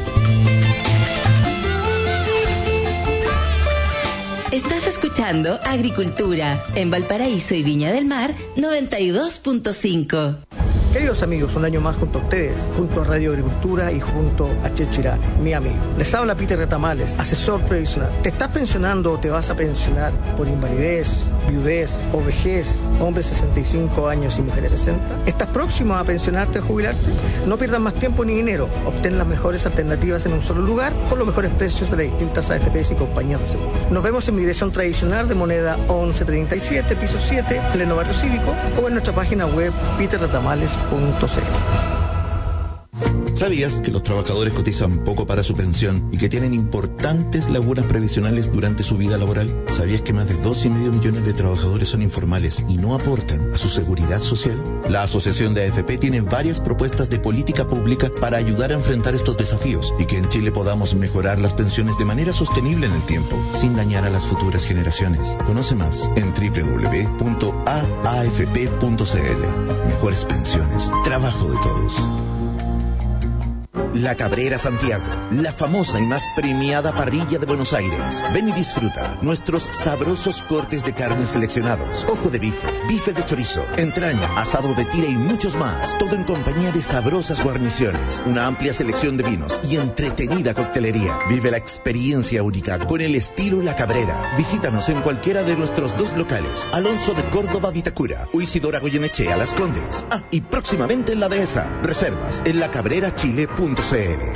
Estás escuchando Agricultura en Valparaíso y Viña del Mar noventa y dos punto cinco. Queridos amigos, un año más junto a ustedes, junto a Radio Agricultura y junto a Chechirán, mi amigo. Les habla Peter Retamales, asesor previsional. ¿Te estás pensionando o te vas a pensionar por invalidez, viudez o vejez, hombres sesenta y cinco años y mujeres sesenta? ¿Estás próximo a pensionarte o jubilarte? No pierdas más tiempo ni dinero. Obtén las mejores alternativas en un solo lugar con los mejores precios de las distintas A F Pes y compañías de seguro. Nos vemos en mi dirección tradicional de Moneda once treinta y siete, piso siete, pleno barrio cívico, o en nuestra página web peter retamales punto c l. ¿Sabías que los trabajadores cotizan poco para su pensión y que tienen importantes lagunas previsionales durante su vida laboral? ¿Sabías que más de dos y medio millones de trabajadores son informales y no aportan a su seguridad social? La Asociación de A F P tiene varias propuestas de política pública para ayudar a enfrentar estos desafíos y que en Chile podamos mejorar las pensiones de manera sostenible en el tiempo, sin dañar a las futuras generaciones. Conoce más en w w w punto a a f p punto c l. Mejores pensiones, trabajo de todos. La Cabrera Santiago, la famosa y más premiada parrilla de Buenos Aires. Ven y disfruta nuestros sabrosos cortes de carne seleccionados. Ojo de bife, bife de chorizo, entraña, asado de tira y muchos más. Todo en compañía de sabrosas guarniciones, una amplia selección de vinos y entretenida coctelería. Vive la experiencia única con el estilo La Cabrera. Visítanos en cualquiera de nuestros dos locales, Alonso de Córdoba, Vitacura, o Isidora Goyenechea, Las Condes. Ah, y próximamente en la Dehesa. Reservas en la cabrera chile punto c l.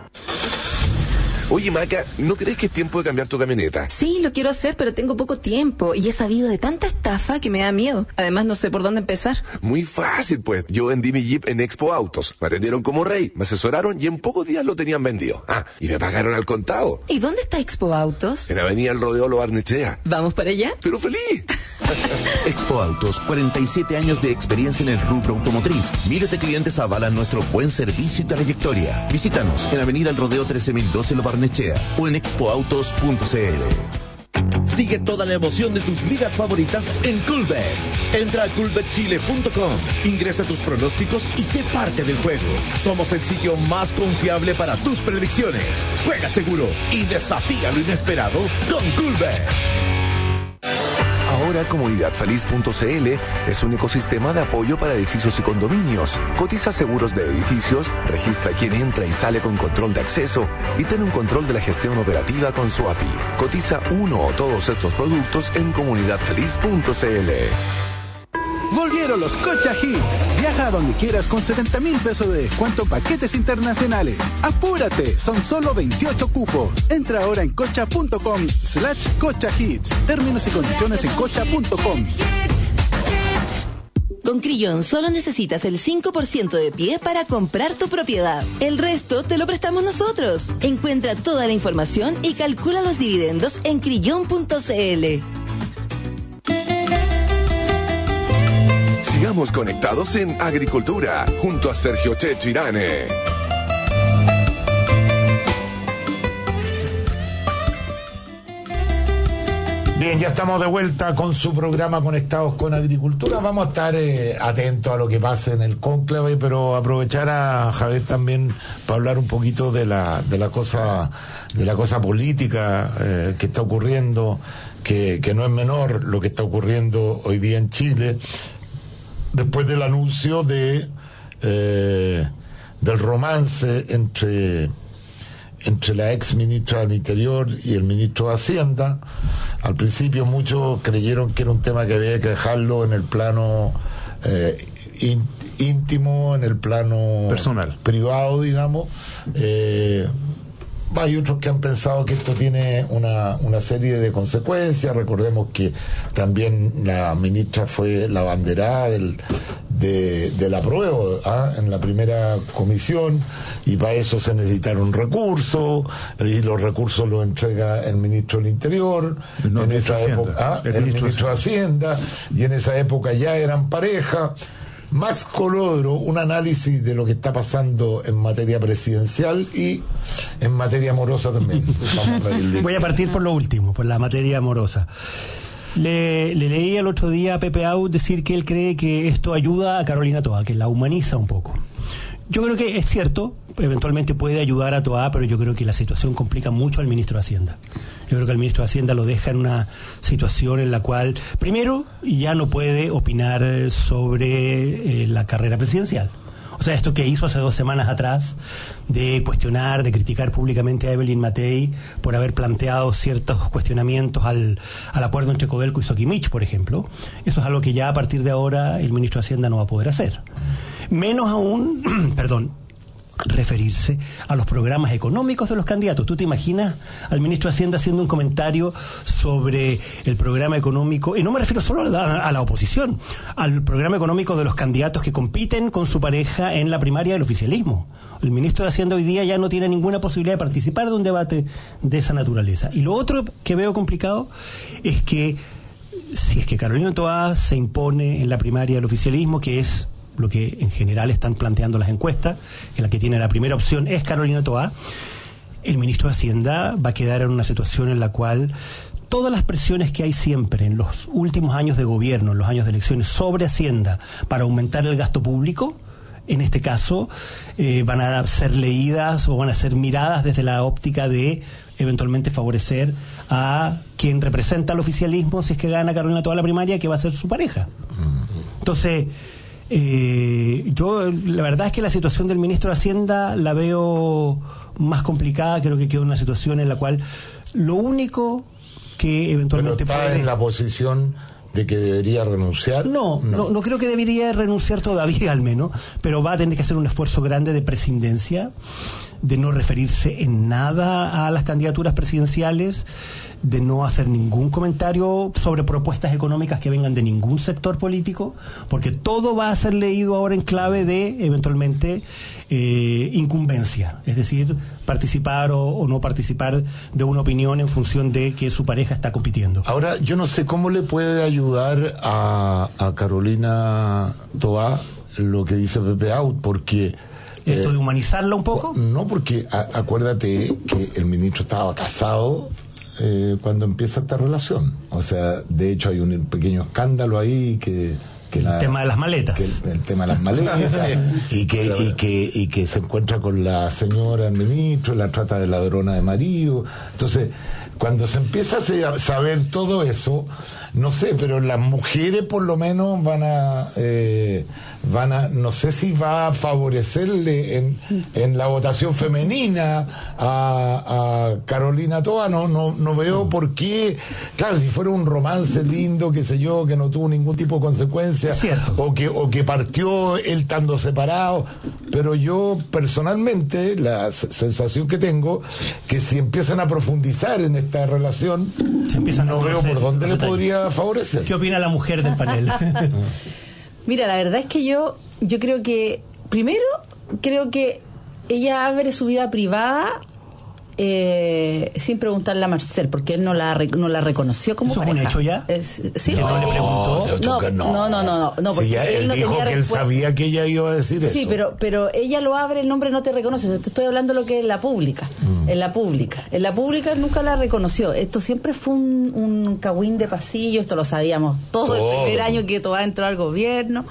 Oye, Maca, ¿no crees que es tiempo de cambiar tu camioneta? Sí, lo quiero hacer, pero tengo poco tiempo y he sabido de tanta estafa que me da miedo. Además, no sé por dónde empezar. Muy fácil, pues. Yo vendí mi Jeep en Expo Autos. Me atendieron como rey, me asesoraron y en pocos días lo tenían vendido. Ah, y me pagaron al contado. ¿Y dónde está Expo Autos? En Avenida El Rodeo Lo Barnechea. ¿Vamos para allá? ¡Pero feliz! Expo Autos, cuarenta y siete años de experiencia en el rubro automotriz. Miles de clientes avalan nuestro buen servicio y trayectoria. Visítanos en Avenida El Rodeo trece mil doce Lo Barnechea o en expo autos punto c l. Sigue toda la emoción de tus ligas favoritas en Coolbet. Entra a coolbet chile punto com, ingresa tus pronósticos y sé parte del juego. Somos el sitio más confiable para tus predicciones. Juega seguro y desafía lo inesperado con Coolbet. Ahora Comunidad Feliz punto c l es un ecosistema de apoyo para edificios y condominios. Cotiza seguros de edificios, registra quién entra y sale con control de acceso y ten un control de la gestión operativa con su A P I. Cotiza uno o todos estos productos en Comunidad Feliz punto c l. Volvieron los Cocha Hits. Viaja a donde quieras con setenta mil pesos de descuento en paquetes internacionales. ¡Apúrate! Son solo veintiocho cupos. Entra ahora en cocha punto com slash cocha hits. Términos y condiciones en cocha punto com. Con Crillon solo necesitas el cinco por ciento de pie para comprar tu propiedad. El resto te lo prestamos nosotros. Encuentra toda la información y calcula los dividendos en crillon punto c l. Sigamos conectados en Agricultura, junto a Sergio Checho Irane. Bien, ya estamos de vuelta con su programa Conectados con Agricultura. Vamos a estar eh, atentos a lo que pase en el cónclave, pero aprovechar a Javier también para hablar un poquito de la de la cosa de la cosa política eh, que está ocurriendo, que, que no es menor lo que está ocurriendo hoy día en Chile, después del anuncio de eh, del romance entre entre la ex ministra del Interior y el ministro de Hacienda. Al principio muchos creyeron que era un tema que había que dejarlo en el plano eh, in, íntimo, en el plano personal, privado, digamos. Eh, hay otros que han pensado que esto tiene una, una serie de consecuencias. Recordemos que también la ministra fue la abanderada del, de, del apruebo ¿ah? en la primera comisión, y para eso se necesitaron recursos, y los recursos los entrega el ministro del Interior, no, en esa época, ¿ah? el, el ministro, ministro de Hacienda, y en esa época ya eran pareja. Max Colodro, un análisis de lo que está pasando en materia presidencial y en materia amorosa también. Vamos a Voy a partir por lo último, por la materia amorosa. Le, le leí el otro día a Pepe Out decir que él cree que esto ayuda a Carolina Toa, que la humaniza un poco. Yo creo que es cierto, eventualmente puede ayudar a Toa, pero yo creo que la situación complica mucho al ministro de Hacienda. Yo creo que el ministro de Hacienda lo deja en una situación en la cual, primero, ya no puede opinar sobre eh, la carrera presidencial. O sea, esto que hizo hace dos semanas atrás, de cuestionar, de criticar públicamente a Evelyn Matei por haber planteado ciertos cuestionamientos al, al acuerdo entre Codelco y Soquimich, por ejemplo, eso es algo que ya a partir de ahora el ministro de Hacienda no va a poder hacer. Menos aún, perdón, referirse a los programas económicos de los candidatos. ¿Tú te imaginas al ministro de Hacienda haciendo un comentario sobre el programa económico? Y no me refiero solo a la, a la oposición, al programa económico de los candidatos que compiten con su pareja en la primaria del oficialismo. El ministro de Hacienda hoy día ya no tiene ninguna posibilidad de participar de un debate de esa naturaleza. Y lo otro que veo complicado es que si es que Carolina Toa se impone en la primaria del oficialismo, que es lo que en general están planteando las encuestas, que la que tiene la primera opción es Carolina Toa, el ministro de Hacienda va a quedar en una situación en la cual todas las presiones que hay siempre en los últimos años de gobierno, en los años de elecciones, sobre Hacienda para aumentar el gasto público, en este caso, eh, van a ser leídas o van a ser miradas desde la óptica de eventualmente favorecer a quien representa al oficialismo si es que gana Carolina Toa la primaria, que va a ser su pareja. Entonces, eh, yo la verdad es que la situación del ministro de Hacienda la veo más complicada. Creo que queda una situación en la cual lo único que eventualmente Pero está puede... en la posición de que debería renunciar. No, no, no, no creo que debería renunciar todavía, al menos, pero va a tener que hacer un esfuerzo grande de prescindencia, de no referirse en nada a las candidaturas presidenciales, de no hacer ningún comentario sobre propuestas económicas que vengan de ningún sector político, porque todo va a ser leído ahora en clave de, eventualmente, eh, incumbencia, es decir, participar o, o no participar de una opinión en función de que su pareja está compitiendo. Ahora, yo no sé cómo le puede ayudar a, a Carolina Toa lo que dice Pepe Out, porque... ¿Esto eh, de humanizarla un poco? No, porque a, acuérdate que el ministro estaba casado eh, cuando empieza esta relación. O sea, de hecho hay un pequeño escándalo ahí que... que el la, tema de las maletas. Que el, el tema de las maletas. y, que, y, que, y que se encuentra con la señora, el ministro, la trata de ladrona de marido. Entonces, cuando se empieza a saber todo eso, no sé, pero las mujeres por lo menos van a... Eh, van a, no sé si va a favorecerle en, en la votación femenina a, a Carolina Toa. No, no, no veo por qué. Claro, si fuera un romance lindo, qué sé yo, que no tuvo ningún tipo de consecuencia, o que, o que partió él estando separado, pero yo personalmente la sensación que tengo, que si empiezan a profundizar en esta relación, se empiezan no a veo por dónde le podría favorecer. ¿Qué opina la mujer del panel? Mira, la verdad es que yo yo creo que, primero, creo que ella abre su vida privada eh, sin preguntarle a Marcel, porque él no la no la reconoció como ¿Eso pareja. ¿Es un hecho ya? Es, ¿sí? ¿Que no, no le preguntó? No, no, no, no, no, porque sí, ya, él, él no dijo tenía que él respuesta. sabía que ella iba a decir sí, eso. Sí, pero, pero ella lo abre, el nombre no te reconoce. Te estoy hablando de lo que es la pública. Mm. En la pública. En la pública nunca la reconoció. Esto siempre fue un, un cagüín de pasillo, esto lo sabíamos todo, todo. El primer año que Toa entró al gobierno.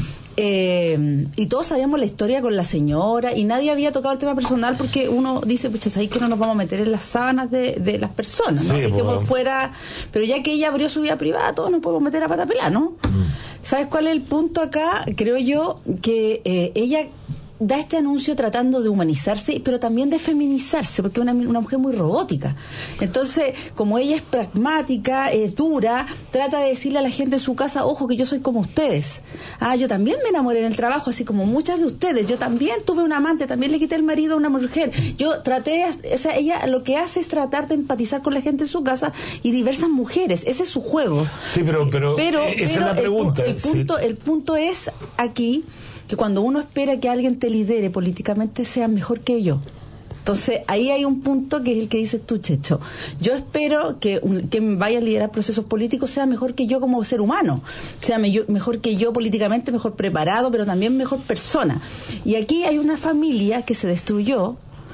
Eh, y todos sabíamos la historia con la señora y nadie había tocado el tema personal, porque uno dice, pues está ahí que no nos vamos a meter en las sábanas de, de las personas, ¿no? Sí, que bueno. fuera, pero ya que ella abrió su vida privada, todos nos podemos meter a pata pelá, ¿no? Mm. ¿Sabes cuál es el punto acá? Creo yo que eh, ella da este anuncio tratando de humanizarse, pero también de feminizarse, porque es una, una mujer muy robótica. Entonces, como ella es pragmática, es dura, trata de decirle a la gente en su casa, ojo, que yo soy como ustedes. Ah, yo también me enamoré en el trabajo, así como muchas de ustedes. Yo también tuve un amante, también le quité el marido a una mujer. Yo traté, o sea, ella lo que hace es tratar de empatizar con la gente en su casa y diversas mujeres. Ese es su juego. Sí, pero, pero, pero esa pero es la pregunta. El, el, punto, sí. el punto es aquí que cuando uno espera que alguien te lidere políticamente, sea mejor que yo. Entonces, ahí hay un punto que es el que dices tú, Checho. Yo espero que un, que vaya a liderar procesos políticos sea mejor que yo como ser humano, sea me, yo, mejor que yo políticamente, mejor preparado, pero también mejor persona. Y aquí hay una familia que se destruyó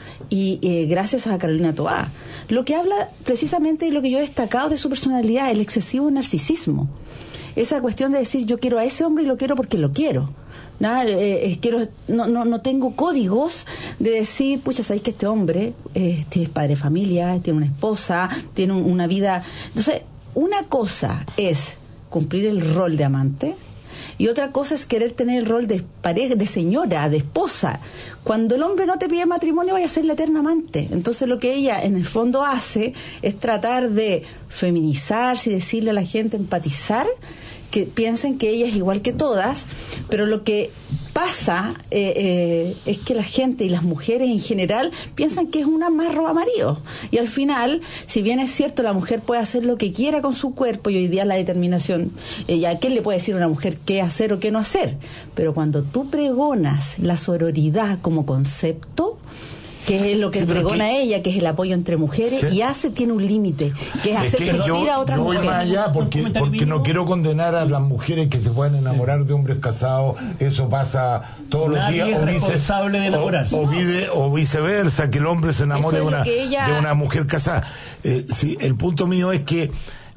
y eh, gracias a Carolina Toa. Lo que habla precisamente de lo que yo he destacado de su personalidad, el excesivo narcisismo. Esa cuestión de decir, yo quiero a ese hombre y lo quiero porque lo quiero. Nada, eh, quiero, no, no, no tengo códigos de decir, pucha, sabéis que este hombre eh, es padre de familia, tiene una esposa, tiene un, una vida. Entonces, una cosa es cumplir el rol de amante y otra cosa es querer tener el rol de pareja, de señora, de esposa. Cuando el hombre no te pide matrimonio, vaya a ser la eterna amante. Entonces, lo que ella en el fondo hace es tratar de feminizarse y decirle a la gente, empatizar, que piensen que ella es igual que todas, pero lo que pasa eh, eh, es que la gente y las mujeres en general piensan que es una más roba marido, y al final, si bien es cierto, la mujer puede hacer lo que quiera con su cuerpo, y hoy día la determinación, eh, ¿a quién le puede decir a una mujer qué hacer o qué no hacer? Pero cuando tú pregonas la sororidad como concepto, que es lo que sí, pregona que, ella, que es el apoyo entre mujeres, sí. y hace, tiene un límite, que es hacer es sentir a otra yo mujer. Voy más allá porque, porque no quiero condenar a las mujeres que se pueden enamorar de hombres casados, eso pasa todos Nadie los días. Es responsable de enamorarse. O, o, vive, o viceversa, que el hombre se enamore de una, ella... de una mujer casada. Eh, sí, el punto mío es que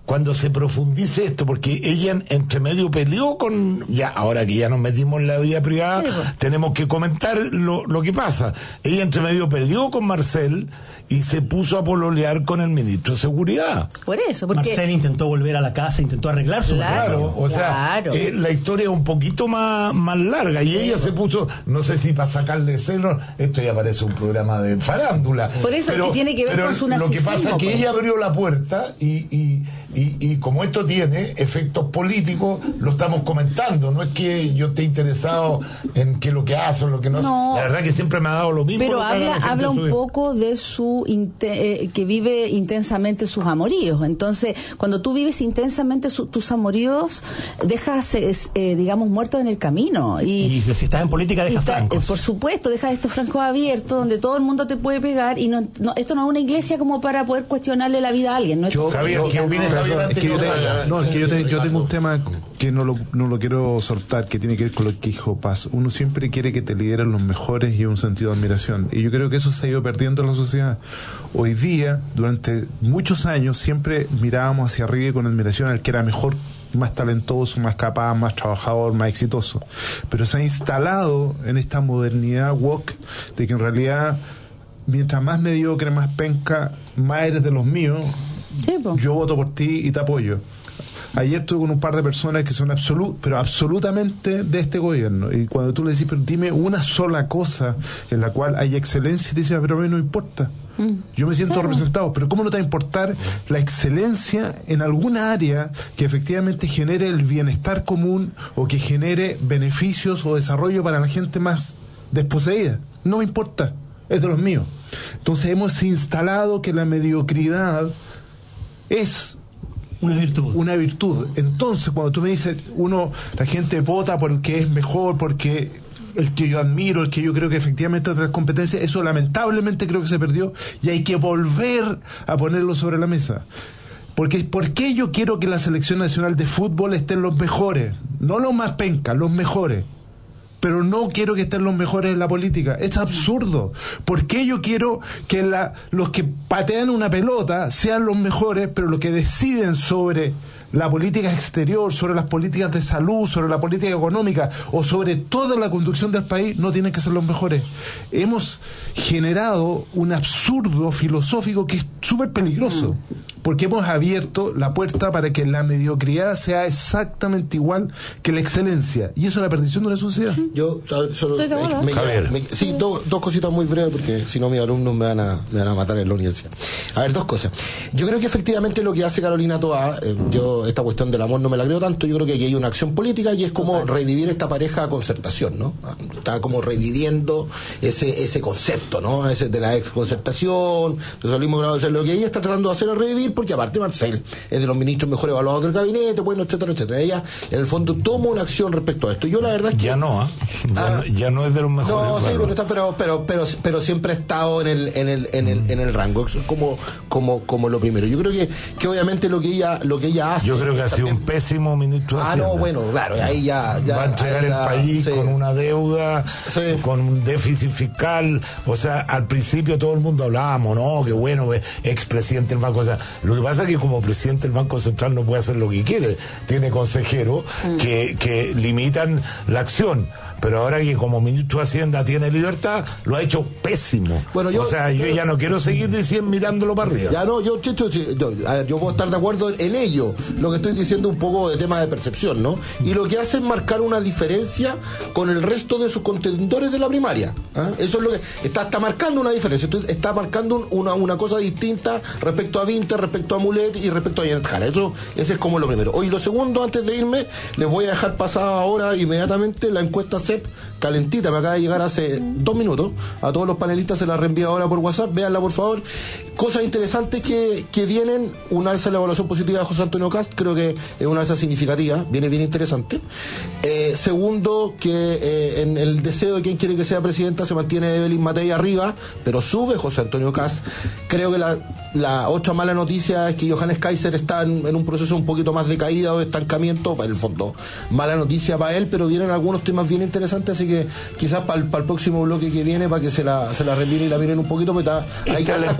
cuando se profundice esto, porque ella en, entre medio peleó con, ya, ahora que ya nos metimos en la vida privada, sí, pues. tenemos que comentar lo, lo que pasa. Ella entre medio peleó con Marcel y se puso a pololear con el ministro de Seguridad. Por eso, porque... Marcel intentó volver a la casa, intentó arreglar su Claro, matrimonio. o sea, Claro. eh, la historia es un poquito más, más larga, y sí, ella se puso, no sé si para sacarle celo, esto ya parece un programa de farándula. Por eso pero, es que tiene que ver pero con su lo narcisismo. que pasa es que pues. ella abrió la puerta y, y, y, y como esto tiene efectos políticos, lo estamos comentando. No es que yo esté interesado en que lo que hace o lo que no, No. hace. La verdad que siempre me ha dado lo mismo. Pero lo que haga habla, la gente habla en su un vida. poco de su inte- eh, que vive intensamente sus amoríos. Entonces, cuando tú vives intensamente su, tus amoríos, dejas, eh, eh, digamos, muertos en el camino. Y, Y si estás en política, dejas está- francos. eh, por supuesto, dejas estos francos abiertos donde todo el mundo te puede pegar. Y no, no, esto no es una iglesia como para poder cuestionarle la vida a alguien. No es Yo, Javier, ¿qué opinas, Javier? Es que yo, Antes que tengo, yo- no, es que yo, te- yo tengo un tema que no lo, no lo quiero soltar, que tiene que ver con lo que dijo Paz. Uno siempre quiere que te lideren los mejores y un sentido de admiración. Y yo creo que eso se ha ido perdiendo en la sociedad. Hoy día, durante muchos años, siempre mirábamos hacia arriba y con admiración al que era mejor, más talentoso, más capaz, más trabajador, más exitoso. Pero se ha instalado en esta modernidad woke de que en realidad, mientras más mediocre, más penca, más eres de los míos, Sí, po. yo voto por ti y te apoyo. Ayer estuve con un par de personas que son absolut, pero absolutamente de este gobierno, y cuando tú le decís, pero dime una sola cosa en la cual hay excelencia, y te dice, pero a mí no importa. Mm. Yo me siento claro. representado, pero ¿cómo no te va a importar la excelencia en alguna área que efectivamente genere el bienestar común o que genere beneficios o desarrollo para la gente más desposeída? No me importa, es de los míos. Entonces hemos instalado que la mediocridad es una virtud. Una virtud. Entonces, cuando tú me dices, uno, la gente vota porque es mejor, porque el que yo admiro, el que yo creo que efectivamente tiene competencias, eso lamentablemente creo que se perdió y hay que volver a ponerlo sobre la mesa. Porque, ¿por qué yo quiero que la selección nacional de fútbol estén los mejores? No los más pencas, los mejores. Pero no quiero que estén los mejores en la política. Es absurdo. ¿Por qué yo quiero que la, los que patean una pelota sean los mejores, pero los que deciden sobre la política exterior, sobre las políticas de salud, sobre la política económica o sobre toda la conducción del país no tienen que ser los mejores? Hemos generado un absurdo filosófico que es súper peligroso, porque hemos abierto la puerta para que la mediocridad sea exactamente igual que la excelencia, y eso es la perdición de una sociedad. Yo, solo, eh, me, me, me, sí, do, dos cositas muy breves, porque si no mis alumnos me van a, me van a matar en la universidad. A ver, dos cosas. Yo creo que efectivamente lo que hace Carolina Toá, eh, yo esta cuestión del amor no me la creo tanto, yo creo que aquí hay una acción política y es como revivir esta pareja a concertación, ¿no? Está como reviviendo ese ese concepto, ¿no? Ese de la ex concertación, socialismo, lo que ella está tratando de hacer es revivir, porque aparte Marcel es de los ministros mejor evaluados del gabinete, bueno, etcétera, etcétera. Ella en el fondo toma una acción respecto a esto. Yo la verdad es que ya no, ¿eh? ya, ah, no ya no es de los mejores. No, claro. sí, pero, está, pero pero pero pero siempre ha estado en el en el en el en el rango, eso es como como como lo primero. Yo creo que que obviamente lo que ella lo que ella hace, yo creo que ha sido un pésimo ministro de Ah, Hacienda. no, bueno, claro, ahí ya, ya va a entregar el ya, país sí. con una deuda, sí. con un déficit fiscal. O sea, al principio todo el mundo hablábamos, no, qué bueno, expresidente del Banco Central. Lo que pasa es que como presidente del Banco Central no puede hacer lo que quiere, tiene consejeros mm. que, que limitan la acción. Pero ahora que como ministro de Hacienda tiene libertad, lo ha hecho pésimo. Bueno, yo, o sea, yo, yo ya no quiero seguir diciendo mirándolo para arriba. Ya no, yo, yo, yo, a ver, yo puedo estar de acuerdo en ello. Lo que estoy diciendo es un poco de tema de percepción, ¿no? Y lo que hace es marcar una diferencia con el resto de sus contendores de la primaria. ¿eh? Eso es lo que está, está marcando una diferencia. Está marcando una, una cosa distinta respecto a Winter, respecto a Mulet y respecto a Janet Jara. Eso, ese es como lo primero. Hoy lo segundo, antes de irme, les voy a dejar pasada ahora inmediatamente la encuesta C E P calentita, me acaba de llegar hace dos minutos. A todos los panelistas se la reenvío ahora por WhatsApp, véanla por favor. Cosas interesantes que, que vienen, un alza en la evaluación positiva de José Antonio Cast, creo que es una alza significativa, viene bien interesante. Eh, segundo, que eh, en el deseo de quien quiere que sea presidenta se mantiene Evelyn Matei arriba, pero sube José Antonio Cast. Creo que la, la otra mala noticia es que Johannes Kaiser está en, en un proceso un poquito más de caída o de estancamiento, en el fondo mala noticia para él, pero vienen algunos temas bien interesantes, así que quizás para el, para el próximo bloque que viene, para que se la, se la reenvíen y la miren un poquito, pues está, hay la encuesta que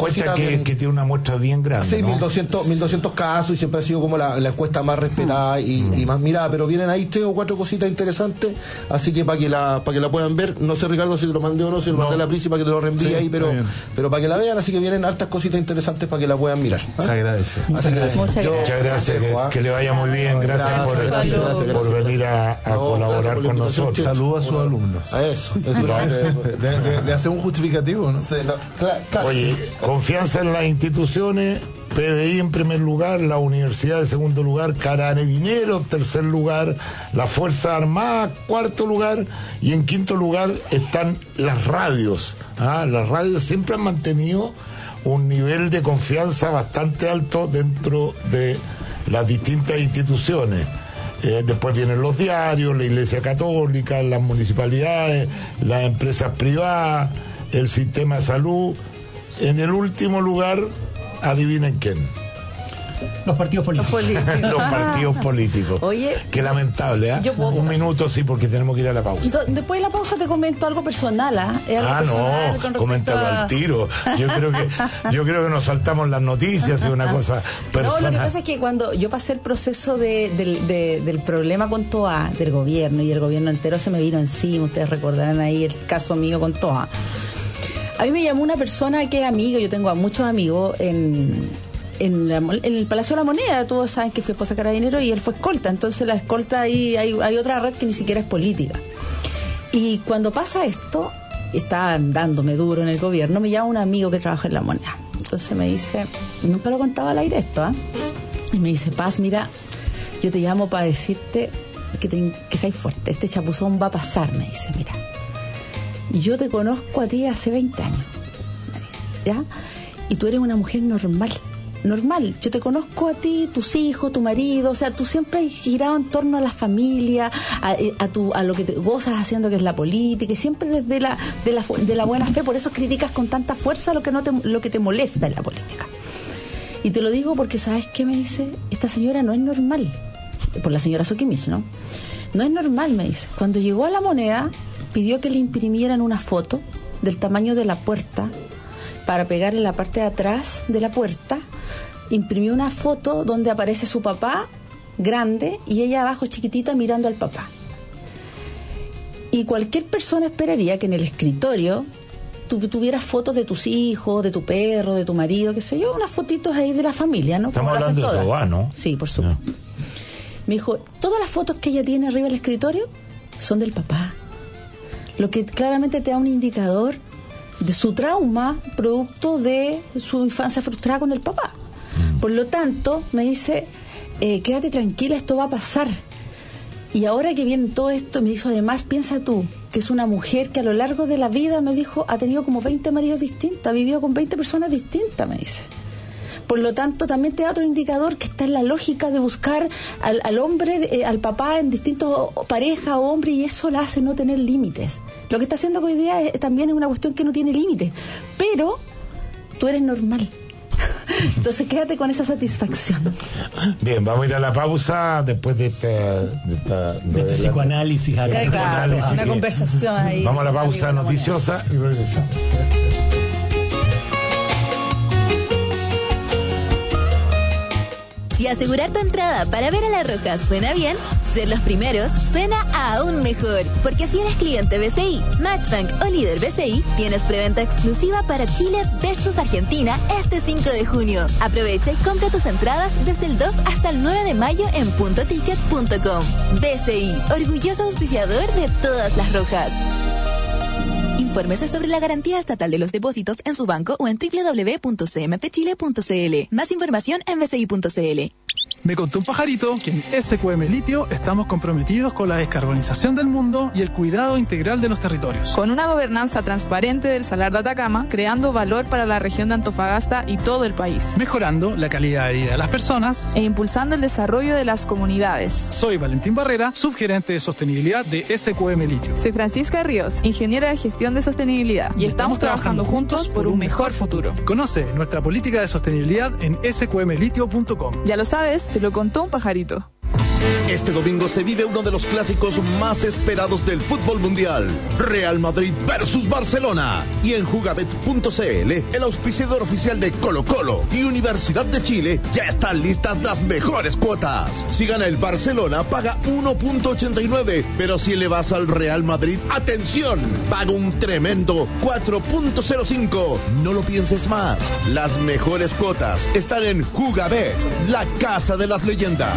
es que tiene una muestra bien grande. Sí, ¿no? mil doscientos casos y siempre ha sido como la, la encuesta más respetada y, mm. y más mirada, pero vienen ahí tres o cuatro cositas interesantes, así que para que la para que la puedan ver, no sé Ricardo si te lo mandé o no, si lo no. mandé a la Prisi para que te lo reenvíe sí, ahí, pero pero para que la vean, así que vienen hartas cositas interesantes para que la puedan mirar. ¿Ah? Se agradece. Así que, Muchas yo, gracias, gracias que, que le vaya muy bien, gracias, gracias, por, gracias, gracias, por gracias, venir a, a no, colaborar con nosotros. Saludos a sus alumnos. A eso, eso de, de, de hacer un justificativo, ¿no? Sí, no claro, claro. Oye, confianza en las instituciones, P D I en primer lugar, la universidad en segundo lugar, Carabineros tercer lugar, las Fuerzas Armadas cuarto lugar y en quinto lugar están las radios. ¿ah? Las radios siempre han mantenido un nivel de confianza bastante alto dentro de las distintas instituciones. Eh, después vienen los diarios, la Iglesia Católica, las municipalidades, las empresas privadas, el sistema de salud. En el último lugar, adivinen quién. Los partidos políticos. Los, políticos. Los partidos políticos. Oye, qué lamentable, ¿eh? Un minuto sí, porque tenemos que ir a la pausa. Después de la pausa te comento algo personal, ¿ah? ¿eh? Ah, no, coméntalo a... al tiro. Yo creo que yo creo que nos saltamos las noticias, es una cosa personal. No, lo que pasa es que cuando yo pasé el proceso de, de, de, del problema con Toa, del gobierno, y el gobierno entero se me vino encima, ustedes recordarán ahí el caso mío con Toa. A mí me llamó una persona que es amigo, yo tengo a muchos amigos en, en, la, en el Palacio de la Moneda, todos saben que fui esposa de Carabinero y él fue escolta, entonces la escolta ahí hay, hay otra red que ni siquiera es política. Y cuando pasa esto, está dándome duro en el gobierno, me llama un amigo que trabaja en la Moneda. Entonces me dice, nunca lo contaba al aire esto, ¿eh? Y me dice, Paz, mira, yo te llamo para decirte que, te, que seas fuerte, este chapuzón va a pasar, me dice, mira. Yo te conozco a ti hace veinte años, ¿ya? Y tú eres una mujer normal, normal. Yo te conozco a ti, tus hijos, tu marido, o sea, tú siempre has girado en torno a la familia, a, a, tu, a lo que te gozas haciendo, que es la política, y siempre desde la, de la, de la buena fe. Por eso criticas con tanta fuerza lo que, no te, lo que te molesta en la política. Y te lo digo porque, ¿sabes qué me dice? Esta señora no es normal, por la señora Sokimich, ¿no? No es normal, me dice. Cuando llegó a la Moneda, pidió que le imprimieran una foto del tamaño de la puerta para pegar en la parte de atrás de la puerta. Imprimió una foto donde aparece su papá grande y ella abajo chiquitita mirando al papá. Y cualquier persona esperaría que en el escritorio tú tuvieras fotos de tus hijos, de tu perro, de tu marido, qué sé yo, unas fotitos ahí de la familia, ¿no? Estamos hablando de Toa, ¿no? Sí, por supuesto. No. Me dijo, todas las fotos que ella tiene arriba del escritorio son del papá. Lo que claramente te da un indicador de su trauma producto de su infancia frustrada con el papá. Por lo tanto, me dice, eh, quédate tranquila, esto va a pasar. Y ahora que viene todo esto, me dijo, además, piensa tú, que es una mujer que a lo largo de la vida, me dijo, ha tenido como veinte maridos distintos, ha vivido con veinte personas distintas, me dice. Por lo tanto, también te da otro indicador que está en la lógica de buscar al, al hombre, eh, al papá en distintas parejas o hombres, y eso la hace no tener límites. Lo que está haciendo hoy día es, también es una cuestión que no tiene límites, pero tú eres normal. Entonces quédate con esa satisfacción. Bien, vamos a ir a la pausa después de esta... De, esta, de este psicoanálisis acá. Claro, psicoanálisis una que, conversación ahí. Vamos a la pausa noticiosa y regresamos. Si asegurar tu entrada para ver a La Roja suena bien, ser los primeros suena aún mejor. Porque si eres cliente B C I, Matchbank o líder B C I, tienes preventa exclusiva para Chile versus Argentina este cinco de junio. Aprovecha y compra tus entradas desde el dos hasta el nueve de mayo en punto ticket punto com. B C I, orgulloso auspiciador de todas las rojas. Infórmese sobre la garantía estatal de los depósitos en su banco o en doble u doble u doble u punto c m p chile punto c l. Más información en b c i punto c l. Me contó un pajarito que en S Q M Litio estamos comprometidos con la descarbonización del mundo y el cuidado integral de los territorios. Con una gobernanza transparente del Salar de Atacama, creando valor para la región de Antofagasta y todo el país. Mejorando la calidad de vida de las personas. E impulsando el desarrollo de las comunidades. Soy Valentín Barrera, subgerente de sostenibilidad de S Q M Litio. Soy Francisca Ríos, ingeniera de gestión de sostenibilidad. Y, y estamos, estamos trabajando juntos por un mejor futuro. Conoce nuestra política de sostenibilidad en s q m litio punto com. Ya lo sabes, te lo contó un pajarito. Este domingo se vive uno de los clásicos más esperados del fútbol mundial. Real Madrid versus Barcelona. Y en jugabet punto c l, el auspiciador oficial de Colo Colo y Universidad de Chile, ya están listas las mejores cuotas. Si gana el Barcelona, paga uno punto ochenta y nueve. Pero si le vas al Real Madrid, ¡atención! Paga un tremendo cuatro punto cero cinco. No lo pienses más. Las mejores cuotas están en Jugabet, la casa de las leyendas.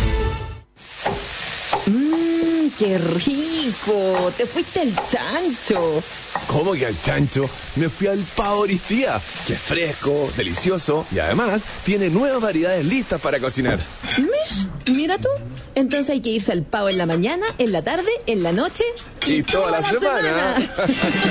Mmm, qué rico. Te fuiste al chancho. ¿Cómo que al chancho? Me fui al Pavo Oristía, que es fresco, delicioso y además tiene nuevas variedades listas para cocinar. Mish, mira tú. Entonces hay que irse al Pavo en la mañana, en la tarde, en la noche y, y toda, toda la, la semana. semana.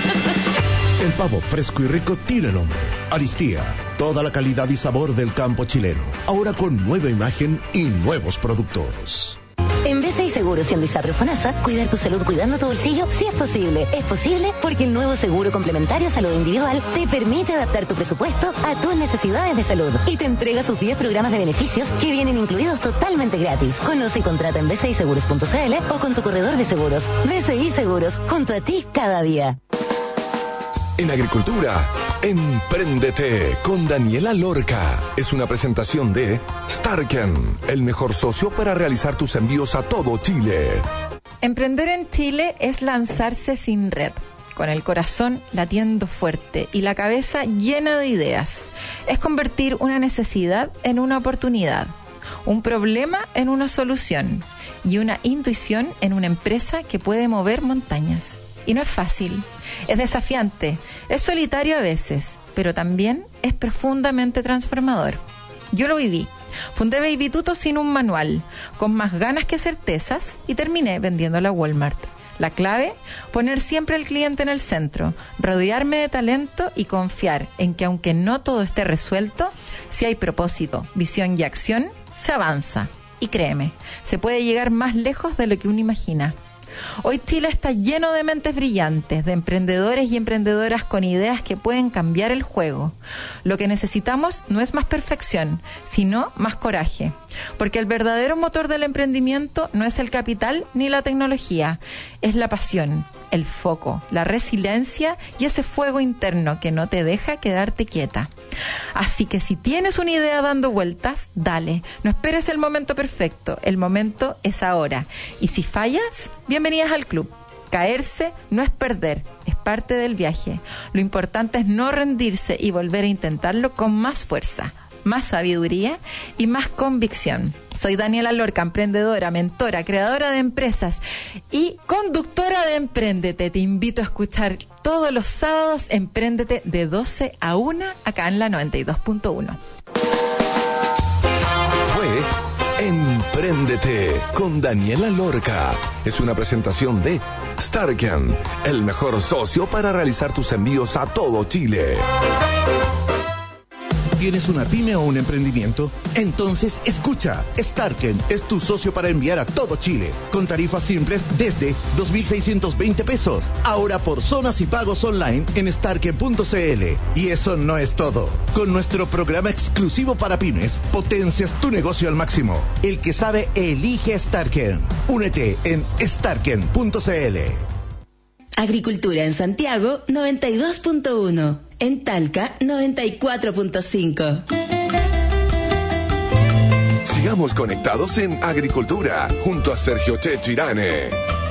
El pavo fresco y rico tiene nombre. Aristía. Toda la calidad y sabor del campo chileno. Ahora con nueva imagen y nuevos productos. En B C I Seguros y en Disapro Fonasa, cuidar tu salud cuidando tu bolsillo sí es posible. Es posible porque el nuevo seguro complementario salud individual te permite adaptar tu presupuesto a tus necesidades de salud y te entrega sus diez programas de beneficios que vienen incluidos totalmente gratis. Conoce y contrata en b c i seguros punto c l o con tu corredor de seguros. B C I Seguros, junto a ti cada día. En Agricultura, Empréndete con Daniela Lorca. Es una presentación de Starken, el mejor socio para realizar tus envíos a todo Chile. Emprender en Chile es lanzarse sin red, con el corazón latiendo fuerte y la cabeza llena de ideas. Es convertir una necesidad en una oportunidad, un problema en una solución y una intuición en una empresa que puede mover montañas. Y no es fácil, es desafiante, es solitario a veces, pero también es profundamente transformador. Yo lo viví. Fundé Baby Tuto sin un manual, con más ganas que certezas, y terminé vendiéndola a Walmart. La clave, poner siempre al cliente en el centro, rodearme de talento y confiar en que aunque no todo esté resuelto, si hay propósito, visión y acción, se avanza. Y créeme, se puede llegar más lejos de lo que uno imagina. Hoy Chile está lleno de mentes brillantes, de emprendedores y emprendedoras con ideas que pueden cambiar el juego. Lo que necesitamos no es más perfección, sino más coraje. Porque el verdadero motor del emprendimiento no es el capital ni la tecnología, es la pasión, el foco, la resiliencia y ese fuego interno que no te deja quedarte quieta. Así que si tienes una idea dando vueltas, dale, no esperes el momento perfecto, el momento es ahora. Y si fallas, bienvenidas al club. Caerse no es perder, es parte del viaje. Lo importante es no rendirse y volver a intentarlo con más fuerza, más sabiduría y más convicción. Soy Daniela Lorca, emprendedora, mentora, creadora de empresas y conductora de Empréndete. Te invito a escuchar todos los sábados Empréndete de doce a una acá en la noventa y dos punto uno. Fue Empréndete con Daniela Lorca. Es una presentación de Starken, el mejor socio para realizar tus envíos a todo Chile. ¿Tienes una pyme o un emprendimiento? Entonces escucha, Starken es tu socio para enviar a todo Chile, con tarifas simples desde dos mil seiscientos veinte pesos, ahora por zonas y pagos online en starken punto c l. Y eso no es todo. Con nuestro programa exclusivo para pymes, potencias tu negocio al máximo. El que sabe, elige Starken. Únete en starken punto c l. Agricultura en Santiago, noventa y dos punto uno. En Talca, noventa y cuatro punto cinco. Sigamos conectados en Agricultura, junto a Sergio Checho Irane.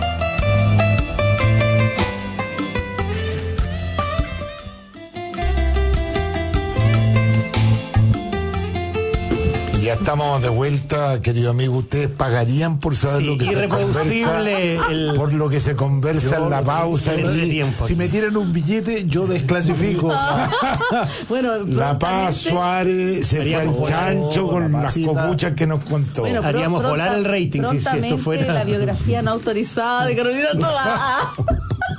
Ya estamos de vuelta, querido amigo. ¿Ustedes pagarían por saber sí, lo que se conversa? El... Por lo que se conversa yo, en la pausa. Tiempo. Si me tiran un billete, yo desclasifico. Bueno, La Paz Suárez se fue al chancho con las copuchas que nos contó. Bueno, haríamos pronta, volar el rating si, si esto fuera. La biografía no autorizada de Carolina Toa.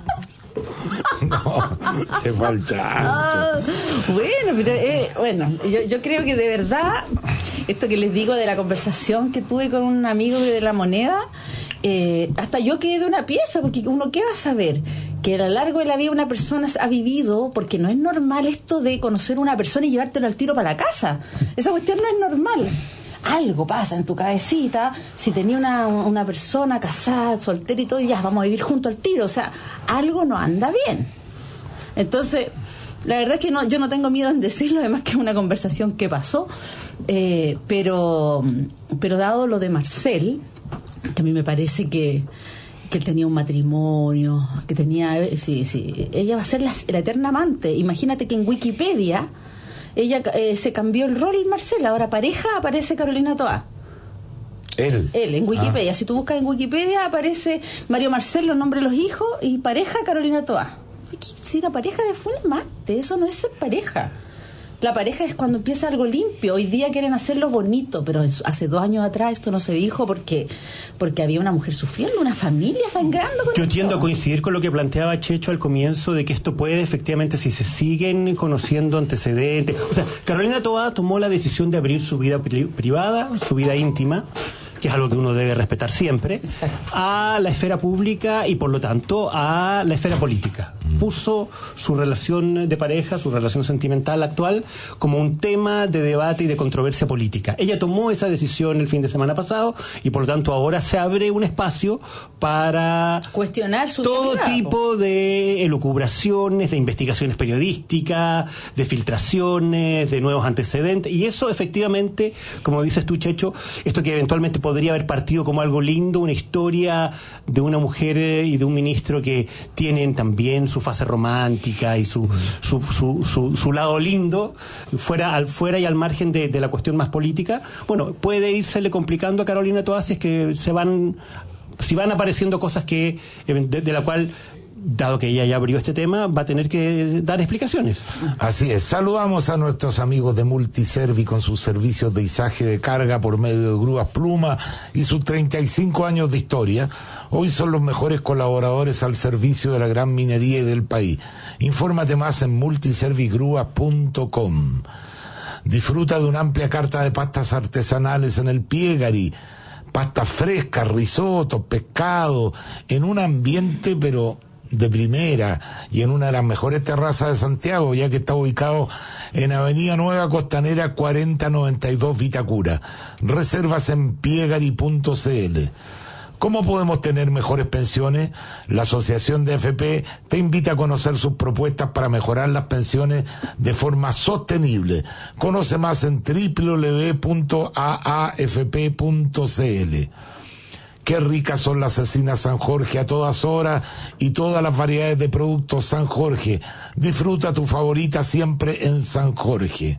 No, se fue al chancho. Ah, bueno, pero, eh, bueno yo, yo creo que de verdad, esto que les digo de la conversación que tuve con un amigo de La Moneda, eh, hasta yo quedé de una pieza, porque uno, ¿qué va a saber? Que a lo largo de la vida una persona ha vivido, porque no es normal esto de conocer a una persona y llevártelo al tiro para la casa. Esa cuestión no es normal. algo pasa en tu cabecita, si tenía una, una persona casada, soltera y todo, y ya vamos a vivir juntos al tiro, o sea, algo no anda bien. Entonces, la verdad es que no, yo no tengo miedo en decirlo, además que es una conversación que pasó, eh, pero, pero dado lo de Marcel, que a mí me parece que que él tenía un matrimonio, que tenía, sí, sí, ella va a ser la, la eterna amante. Imagínate que en Wikipedia ella eh, se cambió el rol, Marcela, ahora pareja aparece Carolina Toá. Él. Él, en Wikipedia. Ah. Si tú buscas en Wikipedia aparece Mario Marcel, los nombres de los hijos, y pareja Carolina Toá. Si la pareja de full mate, eso no es ser pareja. La pareja es cuando empieza algo limpio. Hoy día quieren hacerlo bonito, pero hace dos años atrás esto no se dijo porque porque había una mujer sufriendo, una familia sangrando. Yo tiendo a coincidir con lo que planteaba Checho al comienzo, de que esto puede efectivamente, si se siguen conociendo antecedentes. O sea, Carolina Toá tomó la decisión de abrir su vida pri- privada, su vida íntima, que es algo que uno debe respetar siempre, exacto, a la esfera pública y por lo tanto a la esfera política. Puso su relación de pareja, su relación sentimental actual, como un tema de debate y de controversia política. Ella tomó esa decisión el fin de semana pasado y por lo tanto ahora se abre un espacio para cuestionar su todo realidad, tipo de elucubraciones, de investigaciones periodísticas, de filtraciones, de nuevos antecedentes, y eso efectivamente, como dices tú, Checho, esto que eventualmente podría haber partido como algo lindo, una historia de una mujer y de un ministro que tienen también su fase romántica y su su, su, su, su lado lindo, fuera al fuera y al margen de, de la cuestión más política. Bueno, puede írsele complicando a Carolina Toá si es que se van si van apareciendo cosas que de, de la cual, dado que ella ya abrió este tema, va a tener que dar explicaciones. Así es. Saludamos a nuestros amigos de Multiservi con sus servicios de izaje de carga por medio de grúas Pluma y sus treinta y cinco años de historia. Hoy son los mejores colaboradores al servicio de la gran minería y del país. Infórmate más en multiservigrúas punto com. Disfruta de una amplia carta de pastas artesanales en el Piegari. Pastas frescas, risotos, pescado, en un ambiente pero de primera y en una de las mejores terrazas de Santiago, ya que está ubicado en Avenida Nueva Costanera cuarenta noventa y dos Vitacura. Reservas en piegari punto c l. ¿Cómo podemos tener mejores pensiones? La Asociación de A F P te invita a conocer sus propuestas para mejorar las pensiones de forma sostenible. Conoce más en doble u doble u doble u punto a a f p punto c l. Qué ricas son las cecinas San Jorge a todas horas y todas las variedades de productos San Jorge. Disfruta tu favorita siempre en San Jorge.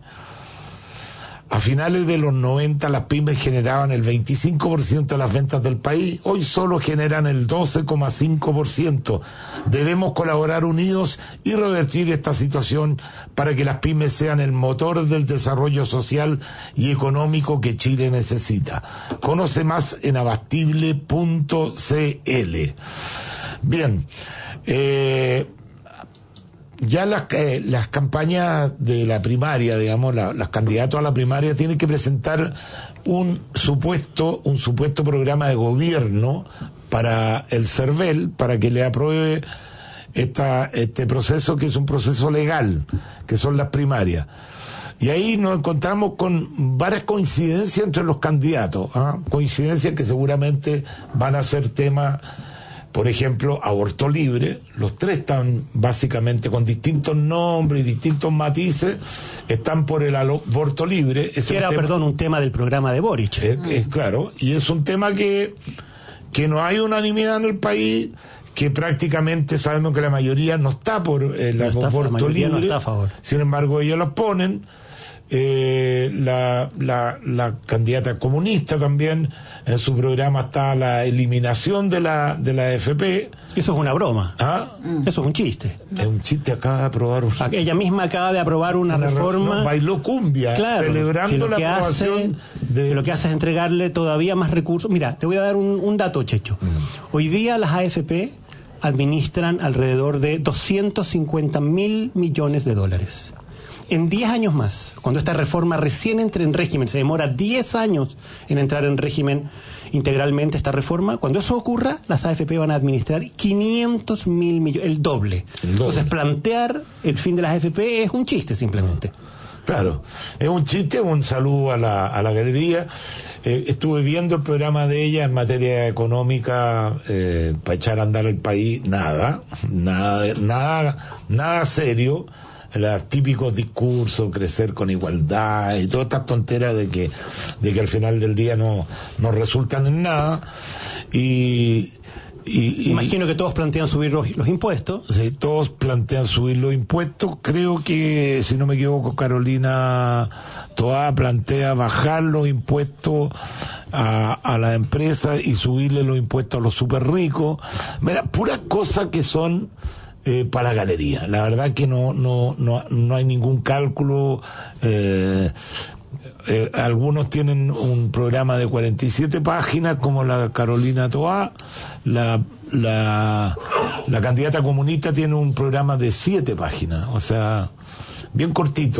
A finales de los noventa las pymes generaban el veinticinco por ciento de las ventas del país, hoy solo generan el doce coma cinco por ciento. Debemos colaborar unidos y revertir esta situación para que las pymes sean el motor del desarrollo social y económico que Chile necesita. Conoce más en abastible punto c l. Bien, eh... ya las, eh, las campañas de la primaria, digamos, la, las candidatos a la primaria tienen que presentar un supuesto, un supuesto programa de gobierno para el CERVEL, para que le apruebe esta, este proceso, que es un proceso legal, que son las primarias. Y ahí nos encontramos con varias coincidencias entre los candidatos, ¿ah? Coincidencias que seguramente van a ser tema. Por ejemplo, aborto libre, los tres están básicamente con distintos nombres y distintos matices, están por el aborto libre. Es que era, tema, perdón, un tema del programa de Boric. Es, es claro, y es un tema que, que no hay unanimidad en el país, que prácticamente sabemos que la mayoría no está por el no está, aborto la libre, no está a favor. Sin embargo ellos los ponen. Eh, la, la, la candidata comunista también, en su programa está la eliminación de la de la A F P. Eso es una broma. ¿Ah? Eso es un chiste. Es un chiste, acaba de aprobar un... Ella misma acaba de aprobar una, una reforma. No, bailó cumbia, claro, celebrando la aprobación hace, de... que lo que hace es entregarle todavía más recursos. Mira, te voy a dar un, un dato, Checho. Mm. Hoy día las A F P administran alrededor de doscientos cincuenta mil millones de dólares. En diez años más, cuando esta reforma recién entre en régimen, se demora diez años en entrar en régimen integralmente esta reforma, cuando eso ocurra, las A F P van a administrar quinientos mil millones, el doble. el doble. Entonces, plantear el fin de las A F P es un chiste simplemente. Claro, es un chiste, un saludo a la, a la galería. Eh, estuve viendo el programa de ella en materia económica, eh, para echar a andar el país, nada, nada, nada, nada serio. Los típicos discursos, crecer con igualdad y todas estas tonteras de que, de que al final del día no, no resultan en nada. Y, Y, Imagino y, que todos plantean subir los, los impuestos. Sí, todos plantean subir los impuestos. Creo que, si no me equivoco, Carolina Toá plantea bajar los impuestos a, a las empresas y subirle los impuestos a los súper ricos. Mira, puras cosas que son eh, para la galería. La verdad que no, no, no, no hay ningún cálculo. Eh, Eh, algunos tienen un programa de cuarenta y siete páginas, como la Carolina Toá. La, la, la candidata comunista tiene un programa de siete páginas, o sea, bien cortito.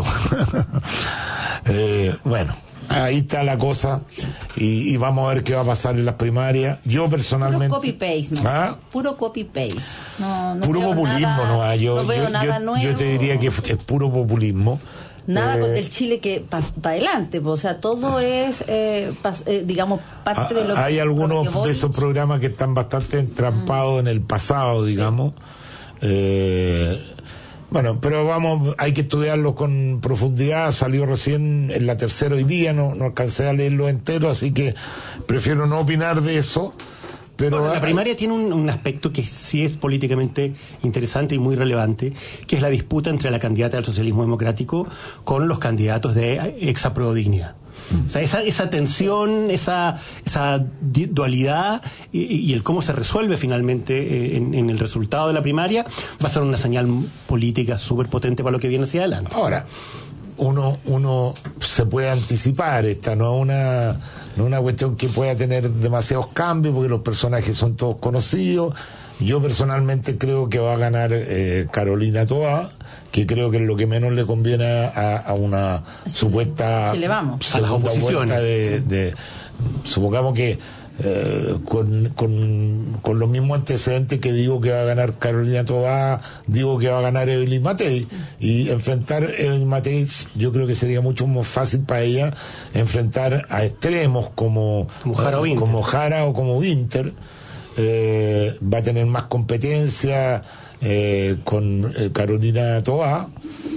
eh, bueno, ahí está la cosa, y, y vamos a ver qué va a pasar en las primarias. Yo personalmente... Puro copy-paste, ¿no? ¿Ah? Puro copy-paste. No, no puro populismo, nada, no hay. Yo, no veo yo, nada yo, nuevo. yo te diría que es puro populismo. Nada eh, con el Chile que para pa adelante, o sea, todo es, eh, pa, eh, digamos, parte de lo que... Hay algunos lo que de esos programas que están bastante entrampados mm. en el pasado, digamos. Sí. Eh, bueno, pero vamos, hay que estudiarlo con profundidad. Salió recién en la tercera hoy día, no, no alcancé a leerlo entero, así que prefiero no opinar de eso. Pero bueno, la primaria tiene un, un aspecto que sí es políticamente interesante y muy relevante, que es la disputa entre la candidata del socialismo democrático con los candidatos de Exaprodignidad. O sea, esa, esa tensión, esa, esa dualidad y, y el cómo se resuelve finalmente en, en el resultado de la primaria va a ser una señal política súper potente para lo que viene hacia adelante. Ahora, uno uno se puede anticipar, esta no es una no es una cuestión que pueda tener demasiados cambios, porque los personajes son todos conocidos. Yo personalmente creo que va a ganar eh, Carolina Toá, que creo que es lo que menos le conviene a, a una sí, supuesta sí, le vamos. segunda a las oposiciones. vuelta de, de supongamos que Eh, con, con, con los mismos antecedentes que digo que va a ganar Carolina Toá, digo que va a ganar Evelyn Matei, y enfrentar a Evelyn Matei yo creo que sería mucho más fácil para ella enfrentar a extremos como como Jara, eh, como Jara o como Winter. Eh, va a tener más competencia eh, con eh, Carolina Toá,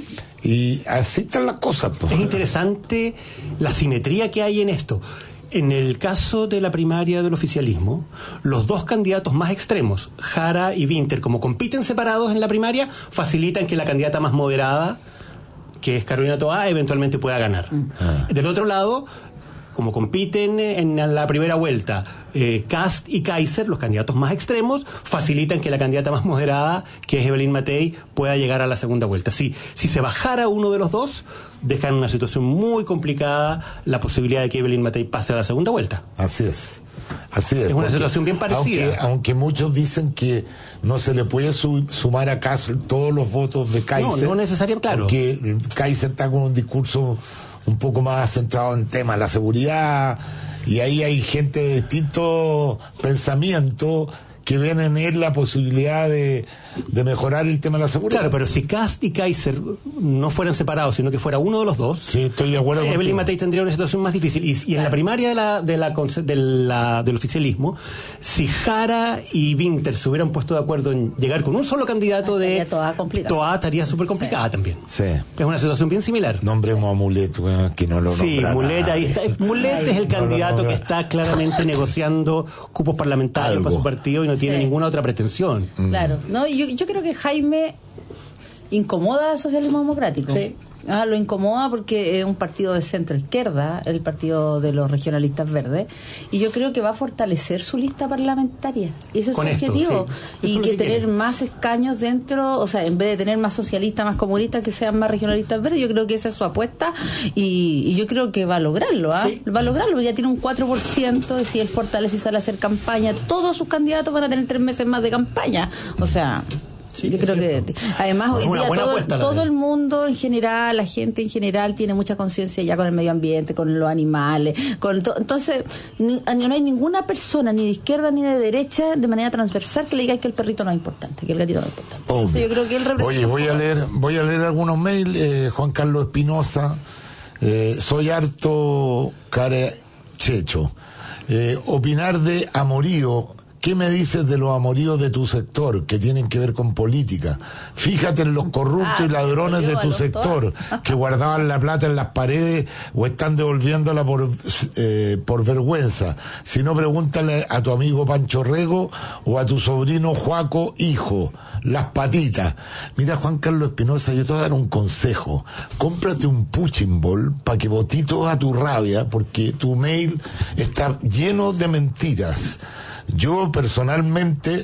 y así están las cosas, pues. Es interesante la simetría que hay en esto. En el caso de la primaria del oficialismo, los dos candidatos más extremos, Jara y Winter, como compiten separados en la primaria, facilitan que la candidata más moderada, que es Carolina Toá, eventualmente pueda ganar. Ah. Del otro lado, como compiten en la primera vuelta, eh, Kast y Kaiser, los candidatos más extremos, facilitan que la candidata más moderada, que es Evelyn Matei, pueda llegar a la segunda vuelta. Si, si se bajara uno de los dos, deja en una situación muy complicada la posibilidad de que Evelyn Matei pase a la segunda vuelta. Así es. Así es. Es una situación bien parecida. Aunque, aunque muchos dicen que no se le puede su, sumar a Kast todos los votos de Kaiser. No, no necesariamente, claro. Porque Kaiser está con un discurso un poco más centrado en temas de la seguridad, y ahí hay gente de distintos pensamientos que ven en él la posibilidad de, de mejorar el tema de la seguridad. Claro, pero si Kast y Kaiser no fueran separados, sino que fuera uno de los dos, sí, estoy de acuerdo. Evelyn Matei tendría una situación más difícil. Y, y claro. en la primaria de la, de la, de la, del oficialismo, si Jara y Winter se hubieran puesto de acuerdo en llegar con un solo candidato de Toá, Toá estaría súper complicada sí. también. Sí. Es una situación bien similar. Nombremos a Mulet, bueno, que no lo Sí, Mulet ahí está. Mulet es el candidato no, no, no. que está claramente negociando cupos parlamentarios Algo. para su partido y no tiene sí. ninguna otra pretensión. Claro, no, yo, yo creo que Jaime incomoda al socialismo democrático. Sí. Ah, lo incomoda porque es un partido de centro izquierda, el partido de los regionalistas verdes, y yo creo que va a fortalecer su lista parlamentaria. Y ese es Con su esto, objetivo. Sí. Y que, que tener quiere. más escaños dentro, o sea, en vez de tener más socialistas, más comunistas, que sean más regionalistas verdes, yo creo que esa es su apuesta, y, y yo creo que va a lograrlo, ¿ah? ¿eh? Sí. Va a lograrlo, ya tiene un cuatro por ciento, y si él fortalece y sale a hacer campaña, todos sus candidatos van a tener tres meses más de campaña. O sea... Sí, yo creo cierto. que además hoy día todo, todo el mundo en general, la gente en general tiene mucha conciencia ya con el medio ambiente, con los animales, con to- entonces ni, no hay ninguna persona ni de izquierda ni de derecha de manera transversal que le diga que el perrito no es importante, que el gatito no es importante. Entonces, yo creo que él representa. Oye, voy a leer, voy a leer algunos mails. Eh, Juan Carlos Espinosa, eh, soy harto carechecho. Eh, opinar de amorío. ¿Qué me dices de los amoríos de tu sector que tienen que ver con política? Fíjate en los corruptos ah, y ladrones de tu sector que guardaban la plata en las paredes o están devolviéndola por, eh, por vergüenza. Si no, pregúntale a tu amigo Pancho Rego o a tu sobrino Joaco Hijo. Las patitas. Mira, Juan Carlos Espinosa, yo te voy a dar un consejo. Cómprate un punching ball para que botí toda tu rabia, porque tu mail está lleno de mentiras. Yo personalmente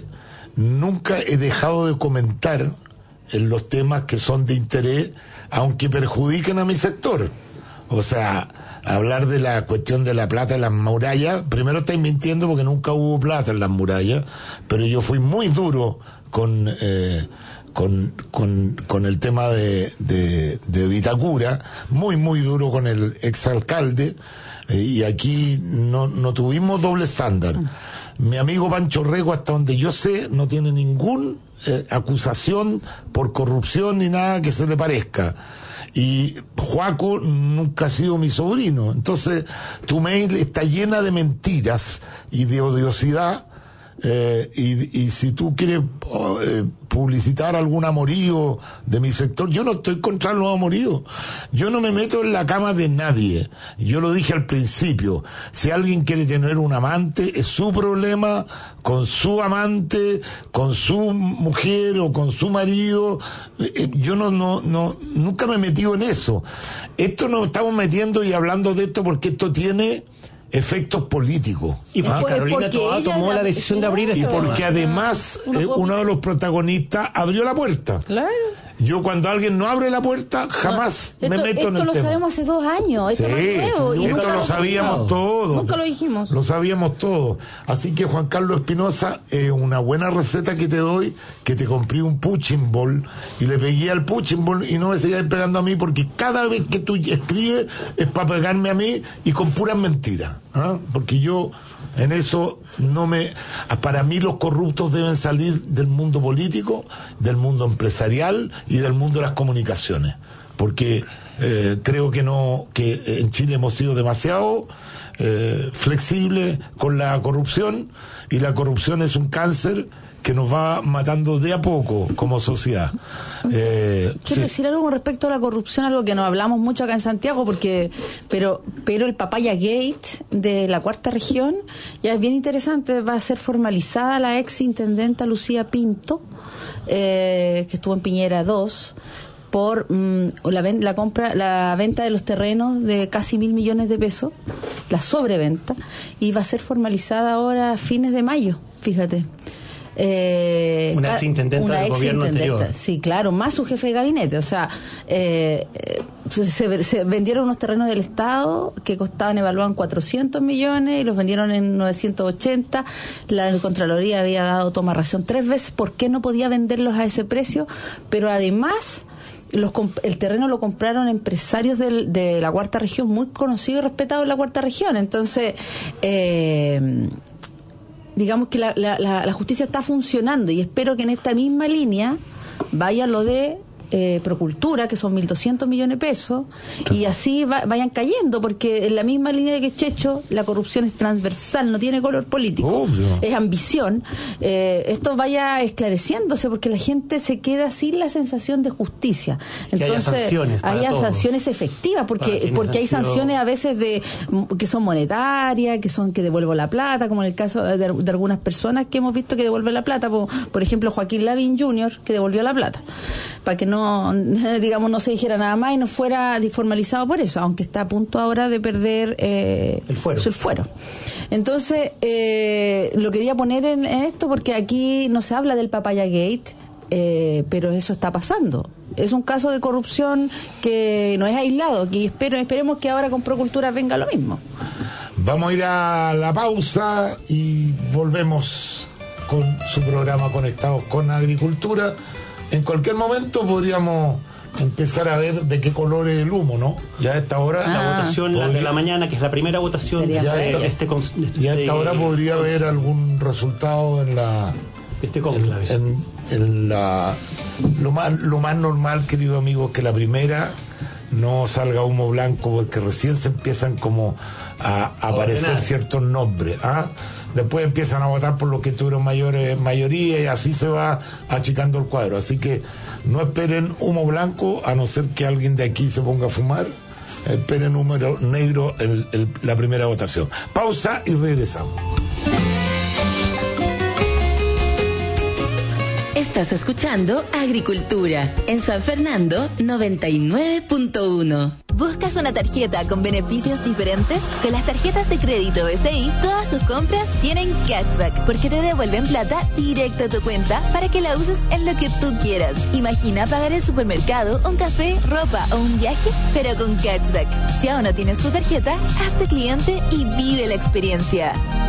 nunca he dejado de comentar en los temas que son de interés, aunque perjudiquen a mi sector. O sea, hablar de la cuestión de la plata en las murallas, primero estáis mintiendo porque nunca hubo plata en las murallas, pero yo fui muy duro con eh, con, con, con el tema de, de, de Vitacura, muy muy duro con el exalcalde, eh, y aquí no, no tuvimos doble estándar. Mi amigo Pancho Rego, hasta donde yo sé, no tiene ningún eh, acusación por corrupción ni nada que se le parezca. Y Joaco nunca ha sido mi sobrino. Entonces, tu mail está llena de mentiras y de odiosidad. Eh, y, y si tú quieres oh, eh, publicitar algún amorío de mi sector, yo no estoy contra los amoríos. Yo no me meto en la cama de nadie. Yo lo dije al principio. Si alguien quiere tener un amante, es su problema, con su amante, con su mujer o con su marido. Eh, yo no, no, no, nunca me he metido en eso. Esto nos estamos metiendo y hablando de esto porque esto tiene efectos políticos. Y porque ¿Ah? Carolina Toá tomó la decisión de abrir y este porque tema. Además eh, uno de los protagonistas abrió la puerta. Claro. Yo cuando alguien no abre la puerta jamás no, me esto, meto esto en el lo tema. sabemos hace dos años. Esto sí, no es nuevo. Y esto lo sabíamos todos. Nunca lo dijimos. Lo sabíamos todos. Así que Juan Carlos Espinosa, eh, una buena receta que te doy, que te compré un punching ball y le pegué al punching ball y no me sigas pegando a mí porque cada vez que tú escribes es para pegarme a mí y con puras mentiras. ¿Ah? Porque yo en eso no me... Para mí los corruptos deben salir del mundo político, del mundo empresarial y del mundo de las comunicaciones. Porque eh, creo que no, que en Chile hemos sido demasiado eh, flexibles con la corrupción, y la corrupción es un cáncer que nos va matando de a poco como sociedad. Eh, Quiero sí. decir algo con respecto a la corrupción, algo que no hablamos mucho acá en Santiago, porque pero pero el Papaya Gate de la cuarta región ya es bien interesante. Va a ser formalizada la ex intendenta Lucía Pinto, eh, que estuvo en Piñera dos, por mm, la, ven, la compra, la venta de los terrenos de casi mil millones de pesos, la sobreventa, y va a ser formalizada ahora a fines de mayo, fíjate. Eh, una ex intendenta del gobierno anterior. Sí, claro, más su jefe de gabinete. O sea, eh, se, se, se vendieron unos terrenos del Estado que costaban, evaluaban cuatrocientos millones y los vendieron en novecientos ochenta. La Contraloría había dado toma razón tres veces por qué no podía venderlos a ese precio, pero además los, el terreno lo compraron empresarios del, de la cuarta región, muy conocidos y respetados en la cuarta región. Entonces, eh, digamos que la, la, la, la justicia está funcionando, y espero que en esta misma línea vaya lo de eh, Procultura, que son mil doscientos millones de pesos, y así va, vayan cayendo, porque en la misma línea de que Checho, la corrupción es transversal, no tiene color político, Obvio. es ambición. Eh, esto vaya esclareciéndose, porque la gente se queda sin la sensación de justicia. Que Entonces, haya sanciones, haya todos. sanciones efectivas, porque porque hay sanciones a veces de que son monetarias, que son que devuelvo la plata, como en el caso de, de algunas personas que hemos visto que devuelven la plata, por, por ejemplo Joaquín Lavín junior, que devolvió la plata, para que no, digamos, no se dijera nada más y no fuera formalizado por eso, aunque está a punto ahora de perder eh, el fuero. el fuero. Entonces, eh, lo quería poner en, en esto porque aquí no se habla del Papaya Gate, eh, pero eso está pasando. Es un caso de corrupción que no es aislado, y espero, esperemos que ahora con Procultura venga lo mismo. Vamos a ir a la pausa y volvemos con su programa Conectados con Agricultura. en cualquier momento podríamos empezar a ver de qué color es el humo, ¿no? Ya a esta hora... Ah. La votación podría, de la mañana, que es la primera votación de, ya de, esta, de este... Y a esta hora podría haber algún resultado en la... Este conclave. En, en, en la... Lo más, lo más normal, querido amigo, es que la primera no salga humo blanco, porque recién se empiezan como a, a aparecer ciertos nombres, ¿ah? Después empiezan a votar por los que tuvieron mayores mayoría y así se va achicando el cuadro. Así que no esperen humo blanco, a no ser que alguien de aquí se ponga a fumar. Esperen número negro el, el, la primera votación. Pausa y regresamos. Estás escuchando Agricultura en San Fernando noventa y nueve punto uno. ¿Buscas una tarjeta con beneficios diferentes? Con las tarjetas de crédito B C I, todas tus compras tienen cashback, porque te devuelven plata directo a tu cuenta para que la uses en lo que tú quieras. Imagina pagar el supermercado, un café, ropa o un viaje, pero con cashback. Si aún no tienes tu tarjeta, hazte cliente y vive la experiencia.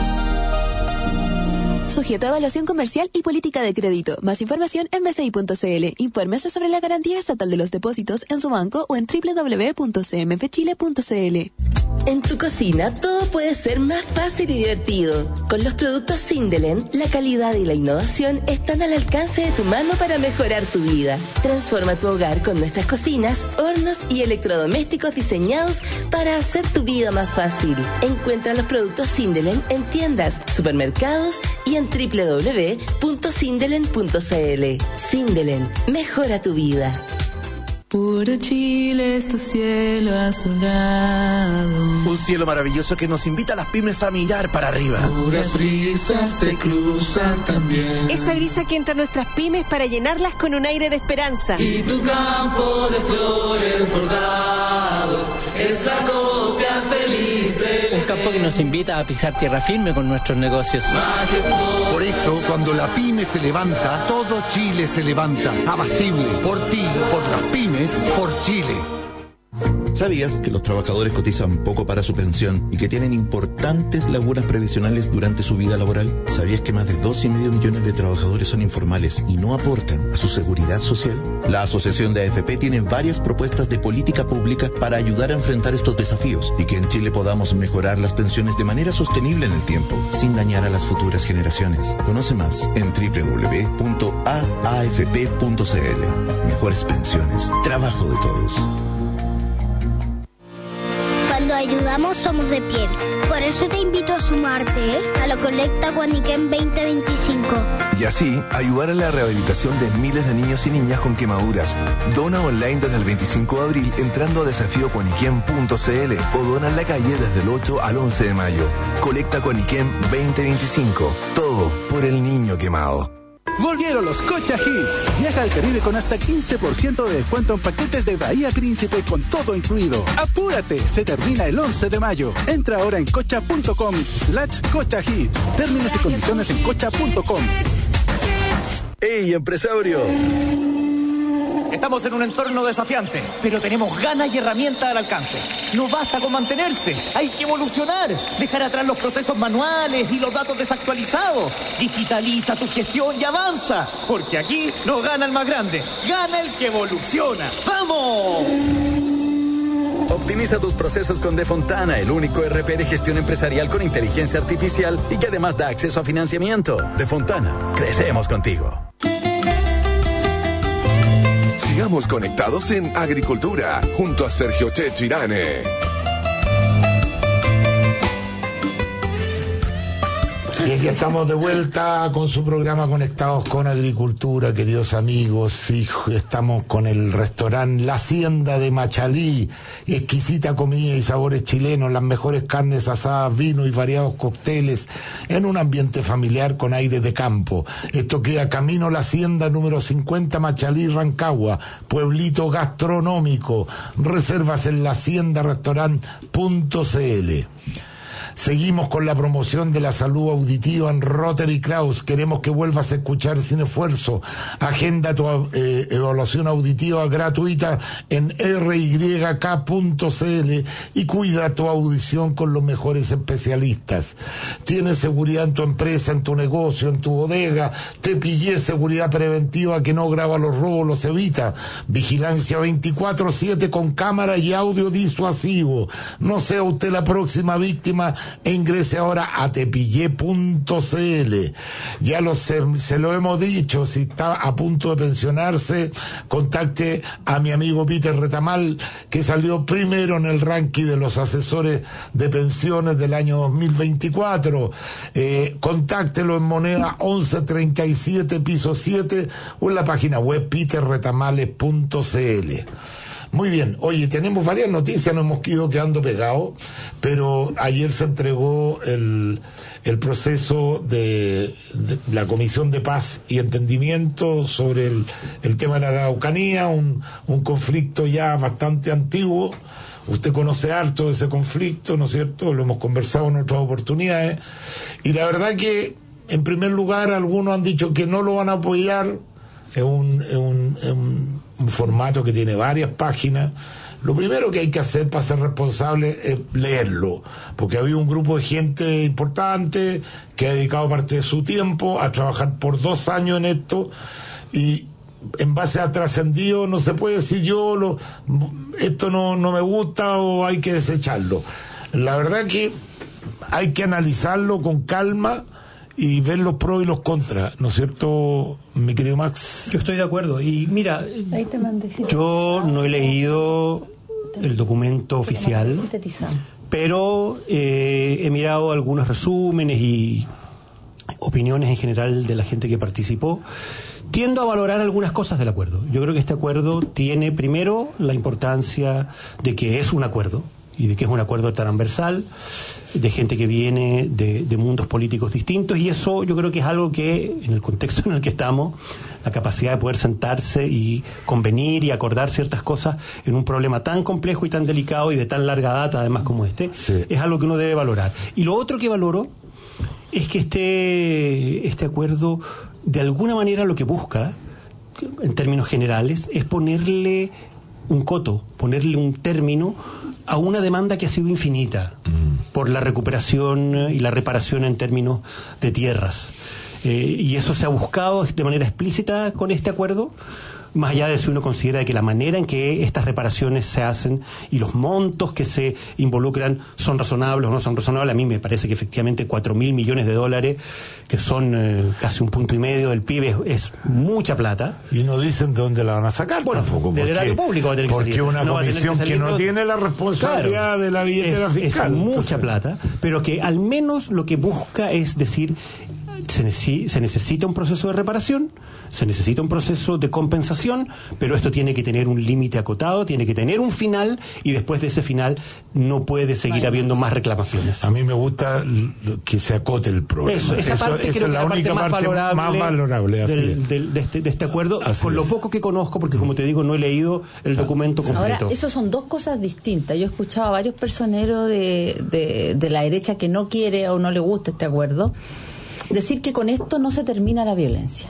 Sujeto a evaluación comercial y política de crédito. Más información en b c i punto c l. Infórmese sobre la garantía estatal de los depósitos en su banco o en doble u doble u doble u punto c m f chile punto c l. En tu cocina todo puede ser más fácil y divertido. Con los productos Sindelen, la calidad y la innovación están al alcance de tu mano para mejorar tu vida. Transforma tu hogar con nuestras cocinas, hornos y electrodomésticos diseñados para hacer tu vida más fácil. Encuentra los productos Sindelen en tiendas, supermercados y en doble u doble u doble u punto sindelen punto c l. Sindelen, mejora tu vida. Puro Chile es tu cielo azulado. Un cielo maravilloso que nos invita a las pymes a mirar para arriba. Puras brisas te cruzan también. Esa brisa que entra a nuestras pymes para llenarlas con un aire de esperanza. Y tu campo de flores bordado es la copia feliz de... Un campo que nos invita a pisar tierra firme con nuestros negocios. Por eso, cuando la pyme se levanta, todo Chile se levanta. Abastible, por ti, por las pymes, por Chile. ¿Sabías que los trabajadores cotizan poco para su pensión y que tienen importantes lagunas previsionales durante su vida laboral? ¿Sabías que más de dos y medio millones de trabajadores son informales y no aportan a su seguridad social? La Asociación de A F P tiene varias propuestas de política pública para ayudar a enfrentar estos desafíos y que en Chile podamos mejorar las pensiones de manera sostenible en el tiempo, sin dañar a las futuras generaciones. Conoce más en doble u doble u doble u punto a a f p punto c l. Mejores pensiones, trabajo de todos. Cuando ayudamos somos de piel. Por eso te invito a sumarte ¿eh? a la colecta Guaniquén veinte veinticinco. Y así, ayudar a la rehabilitación de miles de niños y niñas con quemaduras. Dona online desde el veinticinco de abril entrando a desafío cuaniquén punto c l o dona en la calle desde el ocho al once de mayo. Colecta Guaniquén veinte veinticinco. Todo por el niño quemado. Volvieron los Cocha Hits. Viaja al Caribe con hasta quince por ciento de descuento en paquetes de Bahía Príncipe con todo incluido. ¡Apúrate! Se termina el once de mayo. Entra ahora en cocha punto com slash Cocha Hits. Términos y condiciones en cocha punto com. ¡Ey, empresario! Estamos en un entorno desafiante, pero tenemos ganas y herramientas al alcance. No basta con mantenerse, hay que evolucionar, dejar atrás los procesos manuales y los datos desactualizados. Digitaliza tu gestión y avanza, porque aquí no gana el más grande, gana el que evoluciona. ¡Vamos! Optimiza tus procesos con Defontana, el único E R P de gestión empresarial con inteligencia artificial y que además da acceso a financiamiento. Defontana, crecemos contigo. Sigamos conectados en Agricultura, junto a Sergio Checho Irane. Y aquí estamos de vuelta con su programa Conectados con Agricultura, queridos amigos. Y estamos con el restaurante La Hacienda de Machalí. Exquisita comida y sabores chilenos, las mejores carnes asadas, vino y variados cócteles en un ambiente familiar con aire de campo. Esto queda camino La Hacienda número cincuenta, Machalí, Rancagua, pueblito gastronómico. Reservas en la hacienda restaurant punto c l. Seguimos con la promoción de la salud auditiva en Rotary Kraus. Queremos que vuelvas a escuchar sin esfuerzo. Agenda tu eh, evaluación auditiva gratuita en R Y K punto C L y cuida tu audición con los mejores especialistas. Tienes seguridad en tu empresa, en tu negocio, en tu bodega. Te pillé seguridad preventiva que no graba los robos, los evita. Vigilancia veinticuatro siete con cámara y audio disuasivo. No sea usted la próxima víctima e ingrese ahora a tepillé punto C L. Ya lo se, se lo hemos dicho, si está a punto de pensionarse, contacte a mi amigo Peter Retamal, que salió primero en el ranking de los asesores de pensiones del año dos mil veinticuatro. Eh, contáctelo en moneda once treinta y siete piso siete o en la página web peter retamales punto c l. Muy bien, oye, tenemos varias noticias, nos hemos ido quedando pegados, pero ayer se entregó el, el proceso de, de la Comisión de Paz y Entendimiento sobre el, el tema de la Araucanía, un, un conflicto ya bastante antiguo. Usted conoce harto de ese conflicto, ¿no es cierto? Lo hemos conversado en otras oportunidades. Y la verdad que, en primer lugar, algunos han dicho que no lo van a apoyar. Es un, es un, es un, un formato que tiene varias páginas. Lo primero que hay que hacer para ser responsable es leerlo, porque había un grupo de gente importante que ha dedicado parte de su tiempo a trabajar por dos años en esto, y en base a trascendido no se puede decir yo lo, esto no, no me gusta o hay que desecharlo. La verdad que hay que analizarlo con calma y ver los pros y los contras, ¿no es cierto, mi querido Max? Yo estoy de acuerdo. Y mira, yo no he leído el documento oficial, pero eh, he mirado algunos resúmenes y opiniones en general de la gente que participó. Tiendo a valorar algunas cosas del acuerdo. Yo creo que este acuerdo tiene, primero, la importancia de que es un acuerdo y de que es un acuerdo transversal, de gente que viene de, de mundos políticos distintos, y eso yo creo que es algo que, en el contexto en el que estamos, la capacidad de poder sentarse y convenir y acordar ciertas cosas en un problema tan complejo y tan delicado y de tan larga data, además, como este, sí, es algo que uno debe valorar. Y lo otro que valoro es que este, este acuerdo, de alguna manera, lo que busca, en términos generales, es ponerle un coto, ponerle un término a una demanda que ha sido infinita mm. por la recuperación y la reparación en términos de tierras. Eh, y eso se ha buscado de manera explícita con este acuerdo, más allá de si uno considera que la manera en que estas reparaciones se hacen y los montos que se involucran son razonables o no son razonables. A mí me parece que efectivamente cuatro mil millones de dólares, que son eh, casi un punto y medio del P I B, es, es mucha plata. Y no dicen de dónde la van a sacar, bueno, tampoco. Del erario público va a tener que porque salir. Porque una no comisión que, que no tiene la responsabilidad, claro, de la billetera es, fiscal. Es mucha Entonces, plata, pero que al menos lo que busca es decir, se, necesi- se necesita un proceso de reparación, se necesita un proceso de compensación, pero esto tiene que tener un límite acotado, tiene que tener un final, y después de ese final no puede seguir no habiendo más. más reclamaciones. A mí me gusta que se acote el problema. Eso, esa, Eso, parte esa creo es la, que la única parte más parte valorable, más valorable así del, del, de, este, de este acuerdo, así con lo es. poco que conozco, porque como te digo, no he leído el documento completo. Ahora, eso son dos cosas distintas. Yo he escuchado a varios personeros de, de, de la derecha que no quiere o no le gusta este acuerdo decir que con esto no se termina la violencia.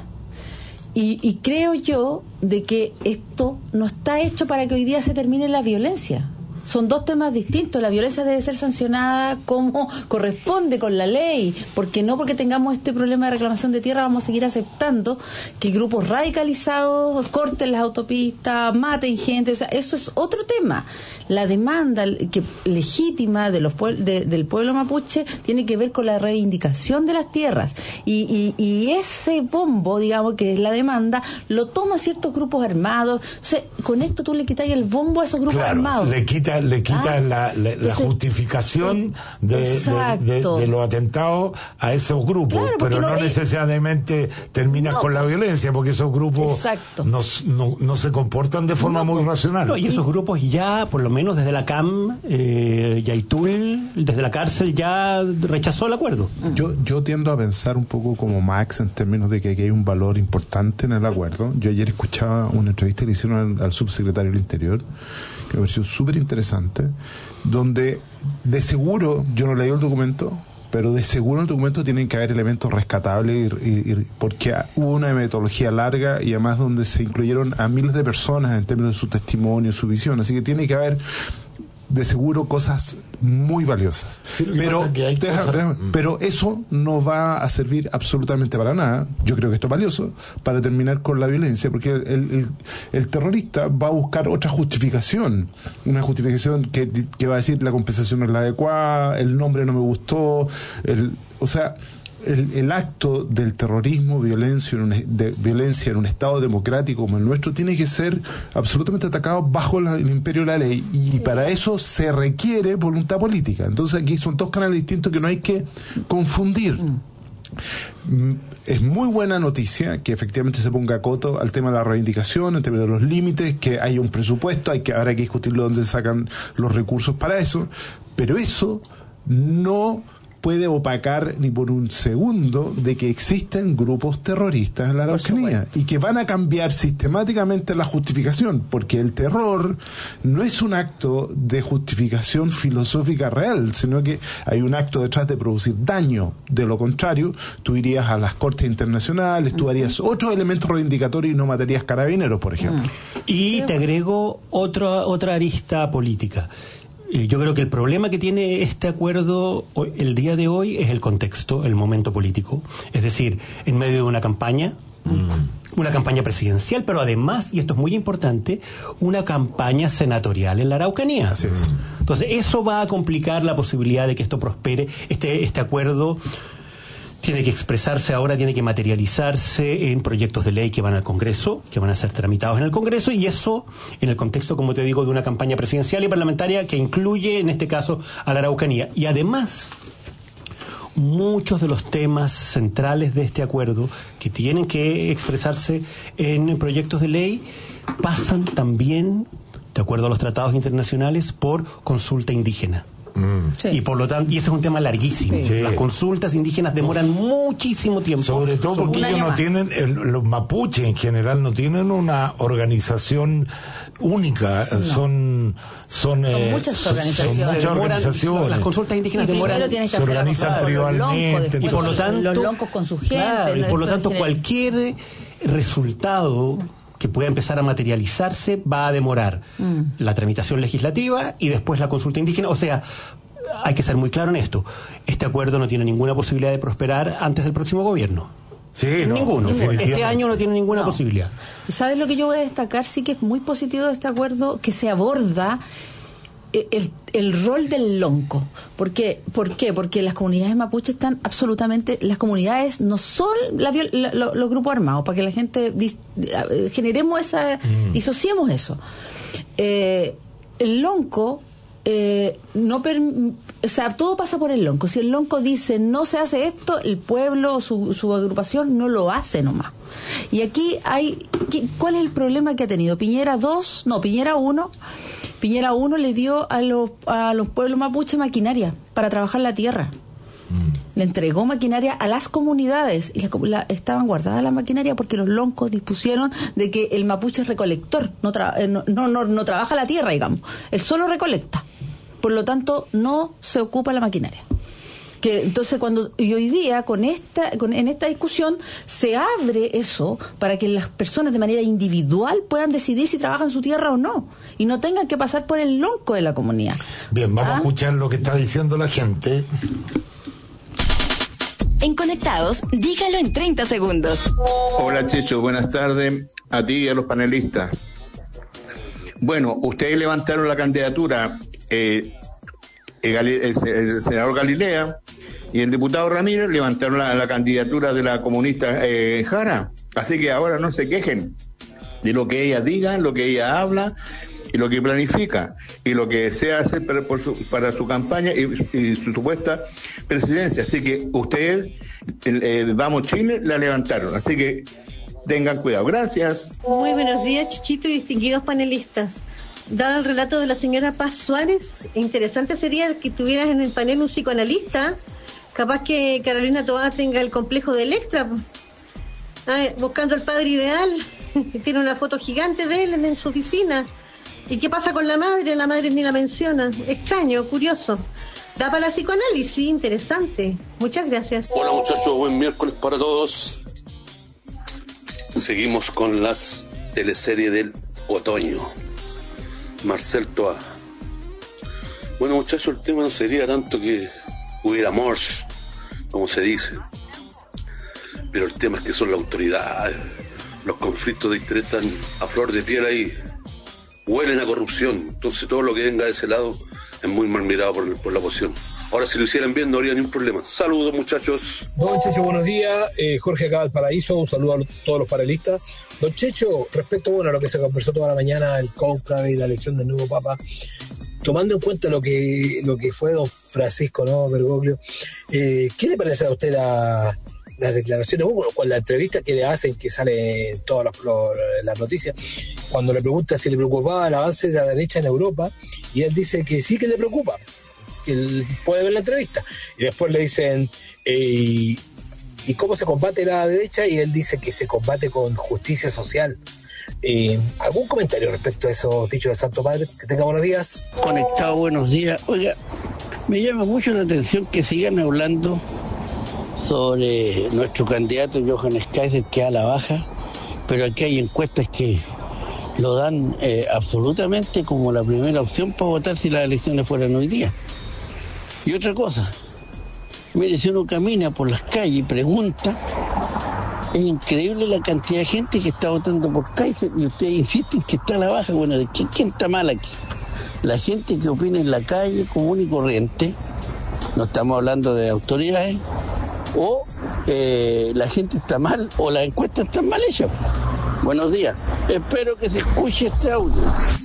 Y, y creo yo de que esto no está hecho para que hoy día se termine la violencia. Son dos temas distintos. La violencia debe ser sancionada como corresponde con la ley, porque no porque tengamos este problema de reclamación de tierra vamos a seguir aceptando que grupos radicalizados corten las autopistas, maten gente. O sea, eso es otro tema. La demanda que legítima de los puebl- de, del pueblo mapuche tiene que ver con la reivindicación de las tierras, y, y, y ese bombo, digamos, que es la demanda, lo toman ciertos grupos armados. O sea, con esto tú le quitas el bombo a esos grupos claro, armados. Le quita le quita ah, la, la, entonces, la justificación de, de, de, de los atentados a esos grupos, claro, pero no, no necesariamente terminas no, con la violencia, porque esos grupos no, no, no se comportan de forma no, muy racional. No, y esos grupos ya, por lo menos desde la C A M, eh, Yaitul, desde la cárcel, ya rechazó el acuerdo. Yo, yo tiendo a pensar un poco como Max en términos de que aquí hay un valor importante en el acuerdo. Yo ayer escuchaba una entrevista que le hicieron al, al subsecretario del Interior, que me pareció súper interesante, donde de seguro, yo no leí el documento, pero de seguro en el documento tienen que haber elementos rescatables y, y, y, porque hubo una metodología larga y además donde se incluyeron a miles de personas en términos de su testimonio, su visión, así que tiene que haber de seguro cosas muy valiosas. Sí, pero, deja, cosas... deja, pero eso no va a servir absolutamente para nada. Yo creo que esto es valioso para terminar con la violencia, porque el, el, el terrorista va a buscar otra justificación, una justificación que, que va a decir la compensación no es la adecuada, el nombre no me gustó, el, o sea, El, el acto del terrorismo, violencia en, un, de, violencia en un Estado democrático como el nuestro, tiene que ser absolutamente atacado bajo la, el imperio de la ley, y sí. Para eso se requiere voluntad política. Entonces aquí son dos canales distintos que no hay que confundir. Mm. Es muy buena noticia que efectivamente se ponga coto al tema de la reivindicación, en términos de los límites, que haya un presupuesto, hay que, ahora hay que discutirlo dónde se sacan los recursos para eso, pero eso no puede opacar ni por un segundo de que existen grupos terroristas en la Araucanía y que van a cambiar sistemáticamente la justificación, porque el terror no es un acto de justificación filosófica real, sino que hay un acto detrás de producir daño. De lo contrario, tú irías a las cortes internacionales, tú harías otros elementos reivindicatorios y no matarías carabineros, por ejemplo. Y te agrego otra, otra arista política. Yo creo que el problema que tiene este acuerdo el día de hoy es el contexto, el momento político. Es decir, en medio de una campaña, mm. una campaña presidencial, pero además, y esto es muy importante, una campaña senatorial en la Araucanía. Así es. Entonces, eso va a complicar la posibilidad de que esto prospere. Este, este acuerdo tiene que expresarse ahora, tiene que materializarse en proyectos de ley que van al Congreso, que van a ser tramitados en el Congreso, y eso en el contexto, como te digo, de una campaña presidencial y parlamentaria que incluye, en este caso, a la Araucanía. Y además, muchos de los temas centrales de este acuerdo que tienen que expresarse en proyectos de ley pasan también, de acuerdo a los tratados internacionales, por consulta indígena. Sí. Y por lo tanto, y ese es un tema larguísimo. Sí. Las consultas indígenas demoran muchísimo tiempo. Sobre todo porque ellos no tienen, el, los mapuches en general no tienen una organización única. No. Son, son, son eh, muchas organizaciones. Son muchas demoran, organizaciones. Las consultas indígenas demoran. Tienes que se hacer organizan tribalmente. Y por lo tanto, los loncos con su gente. Claro, y por lo tanto, general. cualquier resultado que pueda empezar a materializarse va a demorar mm. la tramitación legislativa y después la consulta indígena. O sea, hay que ser muy claro en esto. Este acuerdo no tiene ninguna posibilidad de prosperar antes del próximo gobierno. Sí, no, ninguno. Este año no tiene ninguna no. posibilidad. ¿Sabes lo que yo voy a destacar? Sí que es muy positivo de este acuerdo, que se aborda el, el rol del lonco. ¿Por qué? ¿Por qué? Porque las comunidades mapuches están absolutamente... Las comunidades no son la, la, la, los grupos armados, para que la gente dis, generemos esa... Mm. disociemos eso. Eh, el lonco... Eh, no per, o sea, todo pasa por el lonco. Si el lonco dice no se hace esto, el pueblo, su, su agrupación no lo hace nomás. Y aquí hay... ¿Cuál es el problema que ha tenido? Piñera dos, no, Piñera uno... Piñera uno le dio a los, a los pueblos mapuche maquinaria para trabajar la tierra. Mm. Le entregó maquinaria a las comunidades y la, la, estaban guardadas la maquinaria porque los loncos dispusieron de que el mapuche es recolector, no, tra, eh, no, no, no, no trabaja la tierra, digamos. Él solo recolecta. Por lo tanto, no se ocupa la maquinaria. Que entonces cuando y hoy día con esta con, en esta discusión se abre eso para que las personas de manera individual puedan decidir si trabajan su tierra o no y no tengan que pasar por el lonco de la comunidad. Bien, vamos ¿Ah? a escuchar lo que está diciendo la gente. En Conectados, dígalo en treinta segundos. Hola Checho, buenas tardes a ti y a los panelistas. Bueno, ustedes levantaron la candidatura eh, el, el, el senador Galilea y el diputado Ramírez levantaron la, la candidatura de la comunista eh, Jara. Así que ahora no se quejen de lo que ella diga, lo que ella habla y lo que planifica y lo que desea hacer para, por su, para su campaña y, y su supuesta presidencia. Así que ustedes, eh, eh, Vamos Chile, la levantaron. Así que tengan cuidado. Gracias. Muy buenos días, Chichito y distinguidos panelistas. Dado el relato de la señora Paz Suárez, interesante sería que tuvieras en el panel un psicoanalista. Capaz que Carolina Toá tenga el complejo del extra, ah, buscando al padre ideal. Tiene una foto gigante de él en, en su oficina. ¿Y qué pasa con la madre? La madre ni la menciona. Extraño, curioso. Da para la psicoanálisis, interesante. Muchas gracias. Hola muchachos, buen miércoles para todos. Seguimos con las teleseries del otoño. Marcel Toa. Bueno muchachos, el tema no sería tanto que hubiera amor, como se dice, pero el tema es que son las autoridades. Los conflictos de interés están a flor de piel ahí, huelen a corrupción, entonces todo lo que venga de ese lado es muy mal mirado por, por la oposición. Ahora si lo hicieran bien no habría ningún problema. Saludos muchachos. Don Checho, buenos días. Eh, Jorge acá del Paraíso, un saludo a todos los panelistas. Don Checho, respecto bueno, a lo que se conversó toda la mañana, el cónclave y la elección del nuevo Papa, tomando en cuenta lo que lo que fue don Francisco, ¿no? Bergoglio, eh, ¿qué le parece a usted la, las declaraciones, bueno, con la entrevista que le hacen, que sale en todas las, las noticias, cuando le pregunta si le preocupaba el avance de la derecha en Europa, y él dice que sí que le preocupa, que él puede ver la entrevista, y después le dicen eh, ¿y cómo se combate la derecha? Y él dice que se combate con justicia social. Eh, ¿Algún comentario respecto a esos dichos de Santo Padre? Que tenga buenos días. Conectado, buenos días. Oiga, me llama mucho la atención que sigan hablando sobre nuestro candidato Johannes Kaiser, que a la baja, pero aquí hay encuestas que lo dan eh, absolutamente como la primera opción para votar si las elecciones fueran hoy día. Y otra cosa, mire, si uno camina por las calles y pregunta, es increíble la cantidad de gente que está votando por Kaiser y ustedes insisten que está a la baja. Bueno, ¿de quién, quién está mal aquí? La gente que opina en la calle común y corriente, no estamos hablando de autoridades, o eh, la gente está mal o las encuestas están mal hechas. Buenos días, espero que se escuche este audio.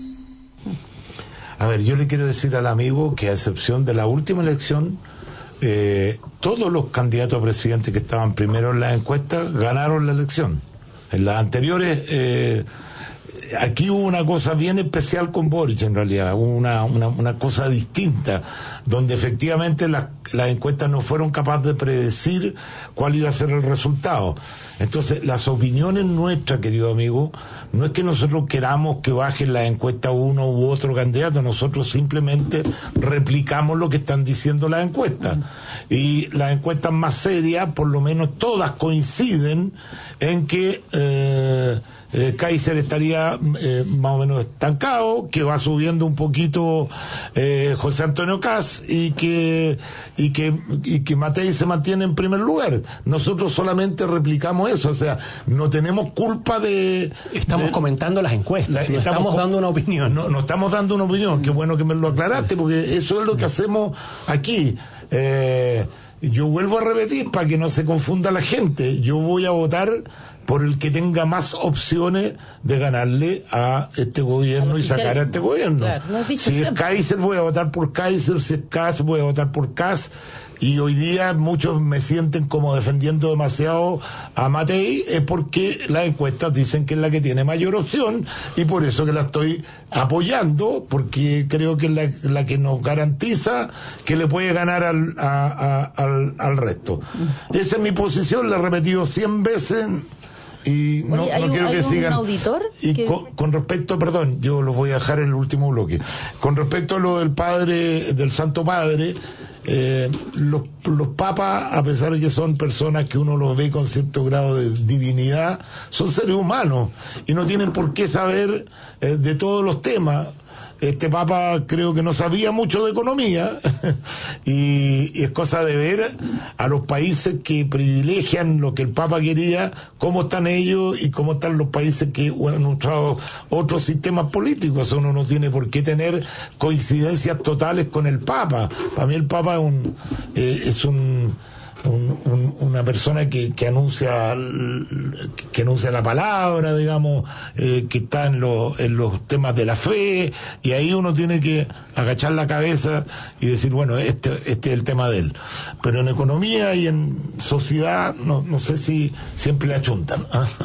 A ver, yo le quiero decir al amigo que a excepción de la última elección, Eh, todos los candidatos a presidente que estaban primero en las encuestas ganaron la elección. En las anteriores, eh, aquí hubo una cosa bien especial con Boric, en realidad, hubo una, una, una cosa distinta, donde efectivamente las, las encuestas no fueron capaces de predecir cuál iba a ser el resultado. Entonces, las opiniones nuestras, querido amigo, no es que nosotros queramos que bajen las encuestas uno u otro candidato, nosotros simplemente replicamos lo que están diciendo las encuestas. Y las encuestas más serias, por lo menos todas coinciden en que eh, eh, Kaiser estaría eh, más o menos estancado, que va subiendo un poquito eh, José Antonio Kast y que y que y que Matei se mantiene en primer lugar. Nosotros solamente replicamos eso, o sea, no tenemos culpa de... Estamos de, comentando las encuestas, la, no estamos, estamos dando una opinión. No, no estamos dando una opinión, qué bueno que me lo aclaraste, porque eso es lo que hacemos aquí. Eh, yo vuelvo a repetir para que no se confunda la gente, yo voy a votar por el que tenga más opciones de ganarle a este gobierno y sacar a este gobierno. Claro, no si siempre. Es Kaiser, voy a votar por Kaiser, si es Kast, voy a votar por Kast. Y hoy día muchos me sienten como defendiendo demasiado a Matei, es porque las encuestas dicen que es la que tiene mayor opción, y por eso que la estoy apoyando, porque creo que es la, la que nos garantiza que le puede ganar al, a, a, al, al resto. Esa es mi posición, la he repetido cien veces. Y no, Oye, ¿hay no un, quiero hay que un sigan. auditor y que... con, con respecto, perdón, yo lo voy a dejar en el último bloque. Con respecto a lo del padre, del Santo Padre, eh, los, los papas, a pesar de que son personas que uno los ve con cierto grado de divinidad, son seres humanos y no tienen por qué saber eh, de todos los temas. Este papa creo que no sabía mucho de economía y, y es cosa de ver a los países que privilegian lo que el papa quería, cómo están ellos y cómo están los países que han usado otros sistemas políticos. Uno no tiene por qué tener coincidencias totales con el papa. Para mí el papa es un eh, es un Un, un, una persona que, que anuncia que anuncia la palabra, digamos, eh, que está en, lo, en los temas de la fe, y ahí uno tiene que agachar la cabeza y decir, bueno, este, este es el tema de él. Pero en economía y en sociedad no, no sé si siempre le achuntan.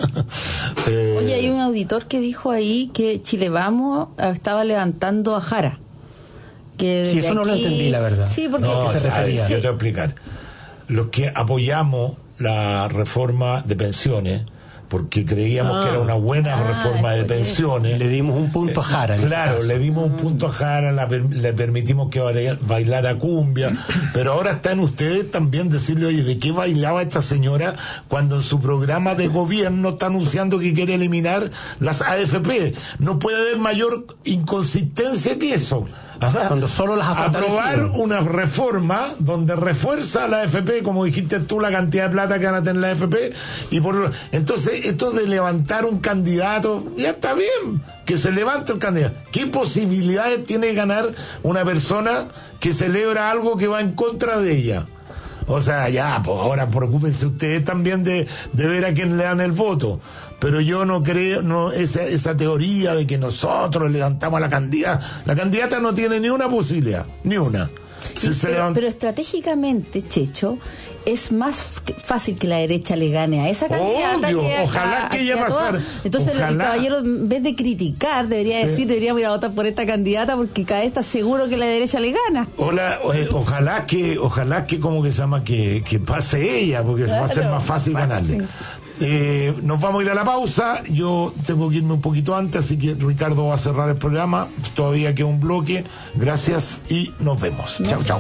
eh, Oye, hay un auditor que dijo ahí que Chile Vamos estaba levantando a Jara. Que sí, eso aquí... no lo entendí, la verdad. Sí, porque no, se refería. Yo te voy a explicar. Los que apoyamos la reforma de pensiones porque creíamos Ah. que era una buena Ah, reforma de pensiones. Le dimos un punto a Jara. en ese Claro, caso. le dimos un punto a Jara, la per- le permitimos que baila- bailara cumbia, pero ahora están ustedes también decirle, oye, ¿de qué bailaba esta señora cuando en su programa de gobierno está anunciando que quiere eliminar las A F P? No puede haber mayor inconsistencia que eso. Ajá. Cuando solo las ha Aprobar fortalecido. una reforma donde refuerza la A F P, como dijiste tú, la cantidad de plata que van a tener la A F P, y por entonces esto de levantar un candidato, ya está bien, que se levante el candidato. ¿Qué posibilidades tiene de ganar una persona que celebra algo que va en contra de ella? O sea, ya, pues ahora preocúpense ustedes también de, de ver a quién le dan el voto. Pero yo no creo, no, esa, esa teoría de que nosotros levantamos a la candidata, la candidata no tiene ni una posibilidad, ni una. Sí, Se- se pero, levanta- pero estratégicamente, Checho, es más f- fácil que la derecha le gane a esa candidata Obvio, que a, ojalá a- que que ella a todas. pasara. Entonces el- el Ojalá. caballero, en vez de criticar, debería Sí. decir, deberíamos ir a votar por esta candidata porque cada vez está seguro que la derecha le gana. Hola, eh, ojalá que, ojalá que como que se llama que, que pase ella, porque va a ser Claro, más fácil ganarle. Eh, nos vamos a ir a la pausa. Yo tengo que irme un poquito antes, así que Ricardo va a cerrar el programa. Todavía queda un bloque. Gracias y nos vemos. Chao, chao.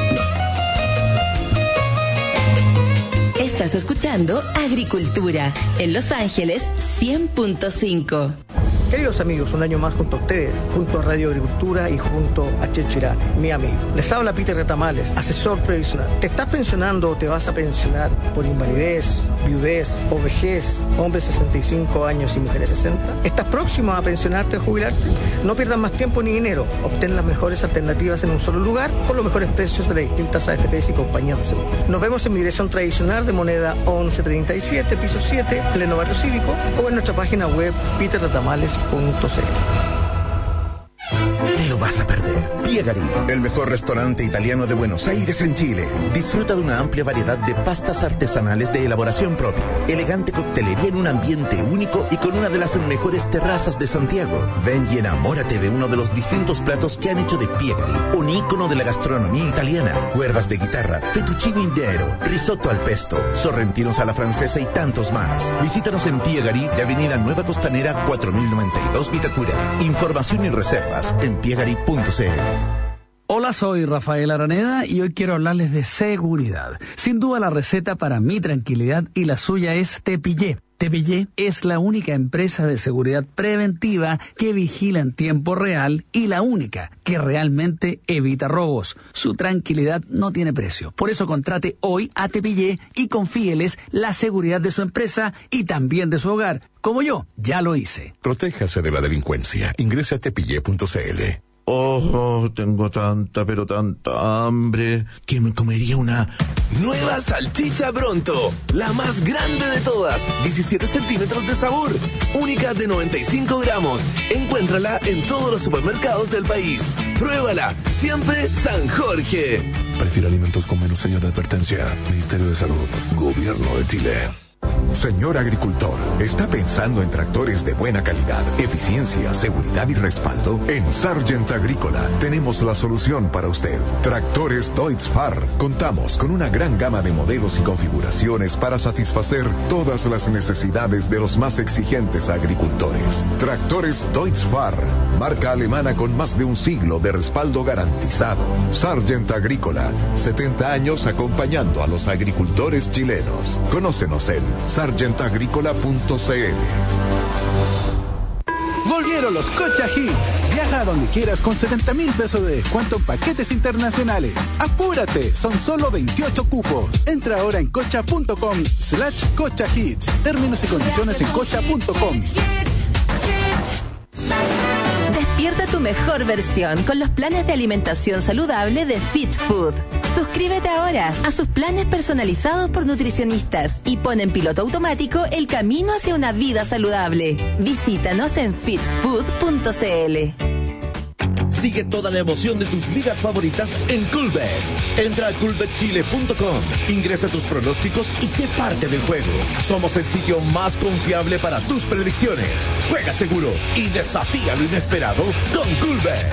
Estás escuchando Agricultura en Los Ángeles cien punto cinco. Queridos amigos, un año más junto a ustedes, junto a Radio Agricultura y junto a Checho Irán, mi amigo. Les habla Peter Retamales, asesor previsional. ¿Te estás pensionando o te vas a pensionar por invalidez, viudez o vejez, hombres sesenta y cinco años y mujeres sesenta? ¿Estás próximo a pensionarte o jubilarte? No pierdas más tiempo ni dinero. Obtén las mejores alternativas en un solo lugar por los mejores precios de las distintas A F P y compañías de seguro. Nos vemos en mi dirección tradicional de moneda once treinta y siete, piso siete, pleno barrio cívico, o en nuestra página web peter retamales punto c l. Te lo vas a perder. Piegari, el mejor restaurante italiano de Buenos Aires en Chile. Disfruta de una amplia variedad de pastas artesanales de elaboración propia, elegante coctelería en un ambiente único y con una de las mejores terrazas de Santiago. Ven y enamórate de uno de los distintos platos que han hecho de Piegari, un ícono de la gastronomía italiana. Cuerdas de guitarra, fettuccine intero, risotto al pesto, sorrentinos a la francesa y tantos más. Visítanos en Piegari de Avenida Nueva Costanera cuatro mil noventa y dos Vitacura. Información y reservas en piegari punto c l. Hola, soy Rafael Araneda y hoy quiero hablarles de seguridad. Sin duda la receta para mi tranquilidad y la suya es Tepillé. Tepillé es la única empresa de seguridad preventiva que vigila en tiempo real y la única que realmente evita robos. Su tranquilidad no tiene precio. Por eso contrate hoy a Tepillé y confíeles la seguridad de su empresa y también de su hogar. Como yo, ya lo hice. Protéjase de la delincuencia. Ingrese a tepillé punto c l. Oh, tengo tanta, pero tanta hambre que me comería una... Nueva salchicha Bronto, la más grande de todas, diecisiete centímetros de sabor, única de noventa y cinco gramos. Encuéntrala en todos los supermercados del país. Pruébala, siempre San Jorge. Prefiere alimentos con menos sello de advertencia. Ministerio de Salud, Gobierno de Chile. Señor agricultor, ¿está pensando en tractores de buena calidad, eficiencia, seguridad y respaldo? En Sargent Agrícola tenemos la solución para usted. Tractores Deutz Fahr. Contamos con una gran gama de modelos y configuraciones para satisfacer todas las necesidades de los más exigentes agricultores. Tractores Deutz Fahr, marca alemana con más de un siglo de respaldo garantizado. Sargent Agrícola, setenta años acompañando a los agricultores chilenos. Conócenos en sargent agrícola punto c l. Volvieron los Cocha Hits. Viaja a donde quieras con setenta mil pesos de descuento en paquetes internacionales. ¡Apúrate! Son solo veintiocho cupos. Entra ahora en cocha punto com slash cocha hits. Términos y condiciones en cocha punto com. Despierta tu mejor versión con los planes de alimentación saludable de Fit Food. Suscríbete ahora a sus planes personalizados por nutricionistas y pon en piloto automático el camino hacia una vida saludable. Visítanos en fit food punto c l. Sigue toda la emoción de tus ligas favoritas en Coolbet. Entra a coolbet chile punto com, ingresa tus pronósticos y sé parte del juego. Somos el sitio más confiable para tus predicciones. Juega seguro y desafía lo inesperado con Coolbet.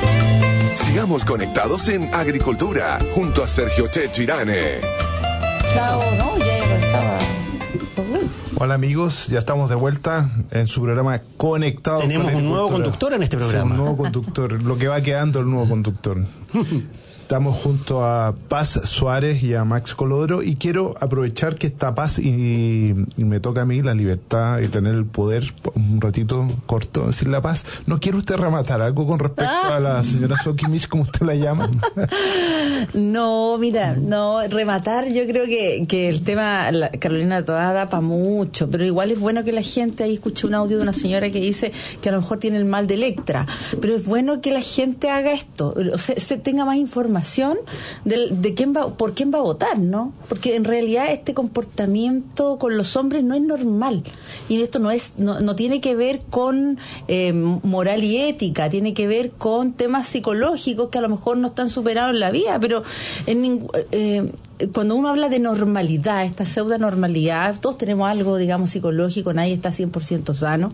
Sigamos conectados en Agricultura junto a Sergio Checho Irane. estado, ¿no? Ya estaba... Hola amigos, ya estamos de vuelta en su programa Conectado. Tenemos un nuevo conductor en este programa. Sí, un nuevo conductor, lo que va quedando el nuevo conductor. Estamos junto a Paz Suárez y a Max Colodro, y quiero aprovechar que está Paz y, y me toca a mí la libertad y tener el poder, un ratito corto, decir la Paz. ¿No quiere usted rematar algo con respecto a la señora Sokimich, como usted la llama? No, mira, no, rematar, yo creo que, que el tema, la, Carolina Toá da para mucho, pero igual es bueno que la gente, ahí escuché un audio de una señora que dice que a lo mejor tiene el mal de Electra, pero es bueno que la gente haga esto, o sea, se tenga más información de, de quién va, por quién va a votar, ¿no? Porque en realidad este comportamiento con los hombres no es normal, y esto no es, no, no tiene que ver con eh, moral y ética, tiene que ver con temas psicológicos que a lo mejor no están superados en la vida, pero en ningún eh, cuando uno habla de normalidad, esta pseudo normalidad, todos tenemos algo, digamos, psicológico, nadie está cien por ciento sano,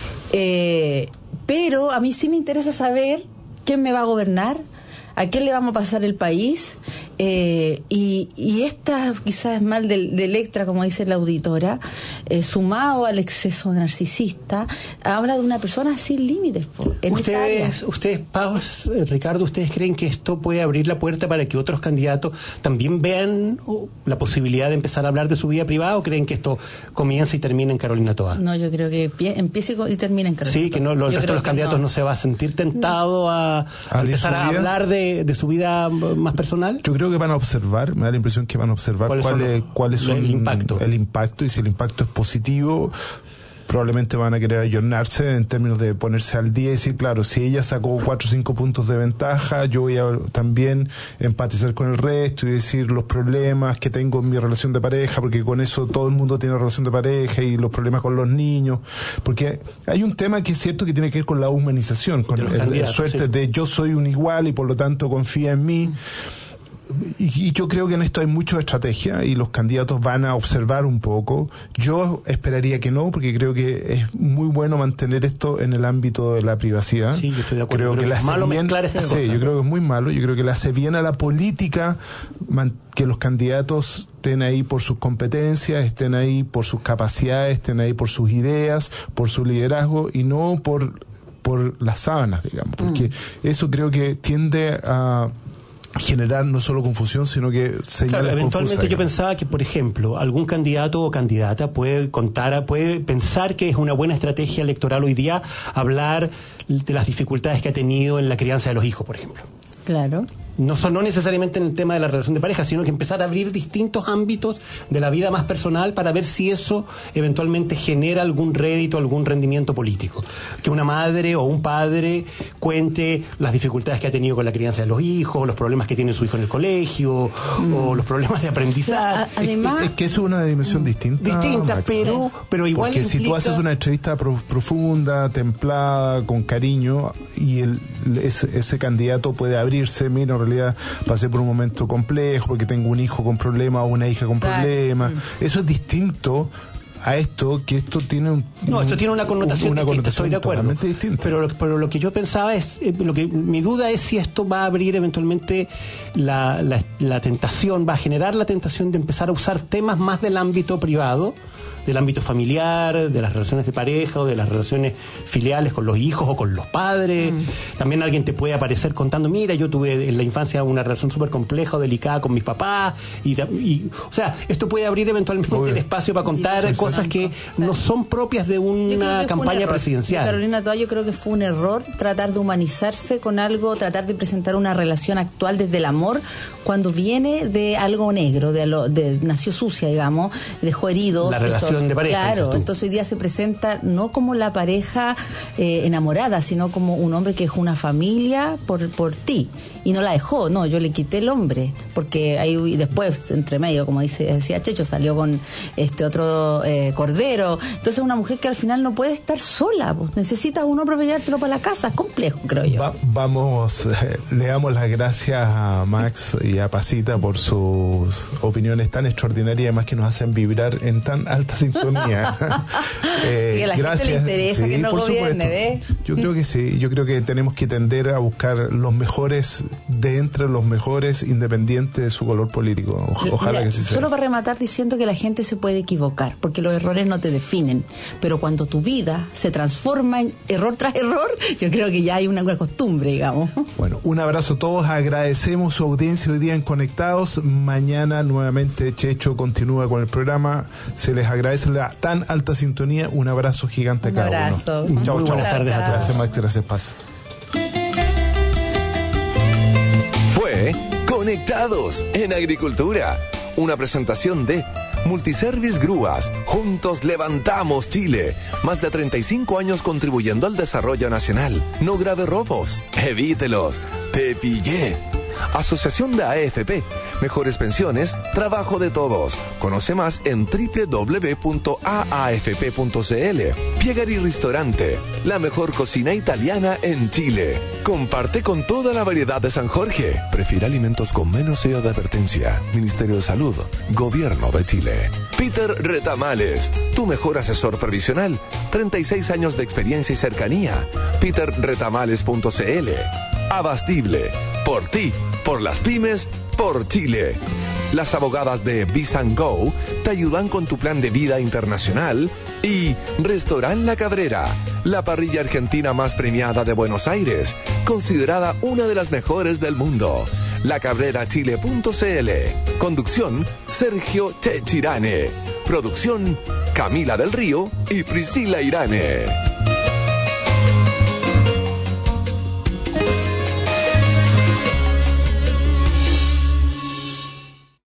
eh, pero a mí sí me interesa saber quién me va a gobernar, a quién le vamos a pasar el país, eh, y, y esta quizás mal de, de Electra, como dice la auditora, eh, sumado al exceso narcisista, habla de una persona sin límites. Po, en ustedes, ustedes, Paz, Ricardo, ¿ustedes creen que esto puede abrir la puerta para que otros candidatos también vean uh, la posibilidad de empezar a hablar de su vida privada, o creen que esto comienza y termina en Carolina Toá? No, yo creo que empiece y termina en Carolina Toá. Sí, que no, los restos de los candidatos no. no se va a sentir tentado a, a empezar a hablar de, de su vida más personal. Yo creo que van a observar, me da la impresión que van a observar cuáles cuál es, cuál es el impacto. el impacto, y si el impacto es positivo, probablemente van a querer ayornarse en términos de ponerse al día y decir, claro, si ella sacó cuatro o cinco puntos de ventaja, yo voy a también empatizar con el resto y decir los problemas que tengo en mi relación de pareja, porque con eso todo el mundo tiene relación de pareja, y los problemas con los niños, porque hay un tema que es cierto que tiene que ver con la humanización, con la suerte sí. de yo soy un igual y por lo tanto confía en mí. Y, y yo creo que en esto hay mucha estrategia, y los candidatos van a observar un poco. Yo esperaría que no, porque creo que es muy bueno mantener esto en el ámbito de la privacidad. Sí, yo estoy de acuerdo. Creo, creo que, que es malo bien, mezclar estas sí, cosas. Sí, yo creo que es muy malo. Yo creo que le hace bien a la política man, que los candidatos estén ahí por sus competencias, estén ahí por sus capacidades, estén ahí por sus ideas, por su liderazgo, y no por, por las sábanas, digamos. Porque mm. eso creo que tiende a generar no solo confusión, sino que señales claro, eventualmente confusas, yo pensaba que, por ejemplo, algún candidato o candidata puede contar, puede pensar que es una buena estrategia electoral hoy día hablar de las dificultades que ha tenido en la crianza de los hijos, por ejemplo. Claro. No, son, no necesariamente en el tema de la relación de pareja, sino que empezar a abrir distintos ámbitos de la vida más personal para ver si eso eventualmente genera algún rédito, algún rendimiento político. Que una madre o un padre cuente las dificultades que ha tenido con la crianza de los hijos, los problemas que tiene su hijo en el colegio, mm. o los problemas de aprendizaje. Además, es, es que es una dimensión distinta. Distinta, Max, pero, pero igual porque implica... si tú haces una entrevista pro, profunda, templada, con cariño, y el, ese, ese candidato puede abrirse, mira, en realidad pasé por un momento complejo porque tengo un hijo con problemas o una hija con claro. problemas. Mm. Eso es distinto a esto, que esto tiene un... No, esto tiene una connotación una distinta, connotación estoy de acuerdo. Pero, pero lo que yo pensaba es, eh, lo que mi duda es si esto va a abrir eventualmente la, la, la tentación, va a generar la tentación de empezar a usar temas más del ámbito privado, del ámbito familiar, de las relaciones de pareja o de las relaciones filiales con los hijos o con los padres. Mm. También alguien te puede aparecer contando, mira, yo tuve en la infancia una relación súper compleja o delicada con mis papás. Y, y, o sea, esto puede abrir eventualmente Obvio. el espacio para contar sí, cosas que o sea, no son propias de una campaña un presidencial. De Carolina Toá, yo creo que fue un error tratar de humanizarse con algo, tratar de presentar una relación actual desde el amor, cuando viene de algo negro, de, lo, de nació sucia, digamos, dejó heridos. La relación de pareja. Claro, entonces hoy día se presenta no como la pareja eh, enamorada, sino como un hombre que dejó una familia por, por ti, y no la dejó, no, yo le quité el hombre, porque ahí después, entre medio, como dice, decía Checho, salió con este otro eh, cordero. Entonces una mujer que al final no puede estar sola, pues, necesita un hombre para llevártelo para la casa, es complejo, creo yo. Va, vamos, eh, le damos las gracias a Max y a Pasita por sus opiniones tan extraordinarias, además que nos hacen vibrar en tan alta sintonía. eh, y a la gracias. gente le interesa sí, que no gobierne, ¿ves? Yo creo que sí, yo creo que tenemos que tender a buscar los mejores de entre los mejores, independientes de su color político. O, ojalá Mira, que sí sea. Solo para rematar diciendo que la gente se puede equivocar, porque los errores no te definen, pero cuando tu vida se transforma en error tras error, yo creo que ya hay una, una costumbre, digamos. Bueno, un abrazo a todos, agradecemos su audiencia hoy día en Conectados. Mañana nuevamente Checho continúa con el programa. Se les agradece la tan alta sintonía. Un abrazo gigante a un cada abrazo. uno. Chao, Muy chao. buenas tardes a todos. Gracias, Max. Gracias, Paz. Fue Conectados en Agricultura. Una presentación de Multiservice Grúas. Juntos levantamos Chile. Más de treinta y cinco años contribuyendo al desarrollo nacional. No grave robos. Evítelos. Te pillé. Asociación de A F P. Mejores pensiones, trabajo de todos. Conoce más en doble u doble u doble u punto a a f p punto c l. Piegari Restaurante, la mejor cocina italiana en Chile. Comparte con toda la variedad de San Jorge. Prefiere alimentos con menos sello de advertencia. Ministerio de Salud, Gobierno de Chile. Peter Retamales, tu mejor asesor previsional. treinta y seis años de experiencia y cercanía. peter retamales punto c l. Abastible, por ti, por las pymes, por Chile. Las abogadas de Visa and Go te ayudan con tu plan de vida internacional. Y Restaurant La Cabrera, la parrilla argentina más premiada de Buenos Aires, considerada una de las mejores del mundo. la cabrera chile punto c l. Conducción, Sergio Chechirane. Producción, Camila del Río y Priscila Irane.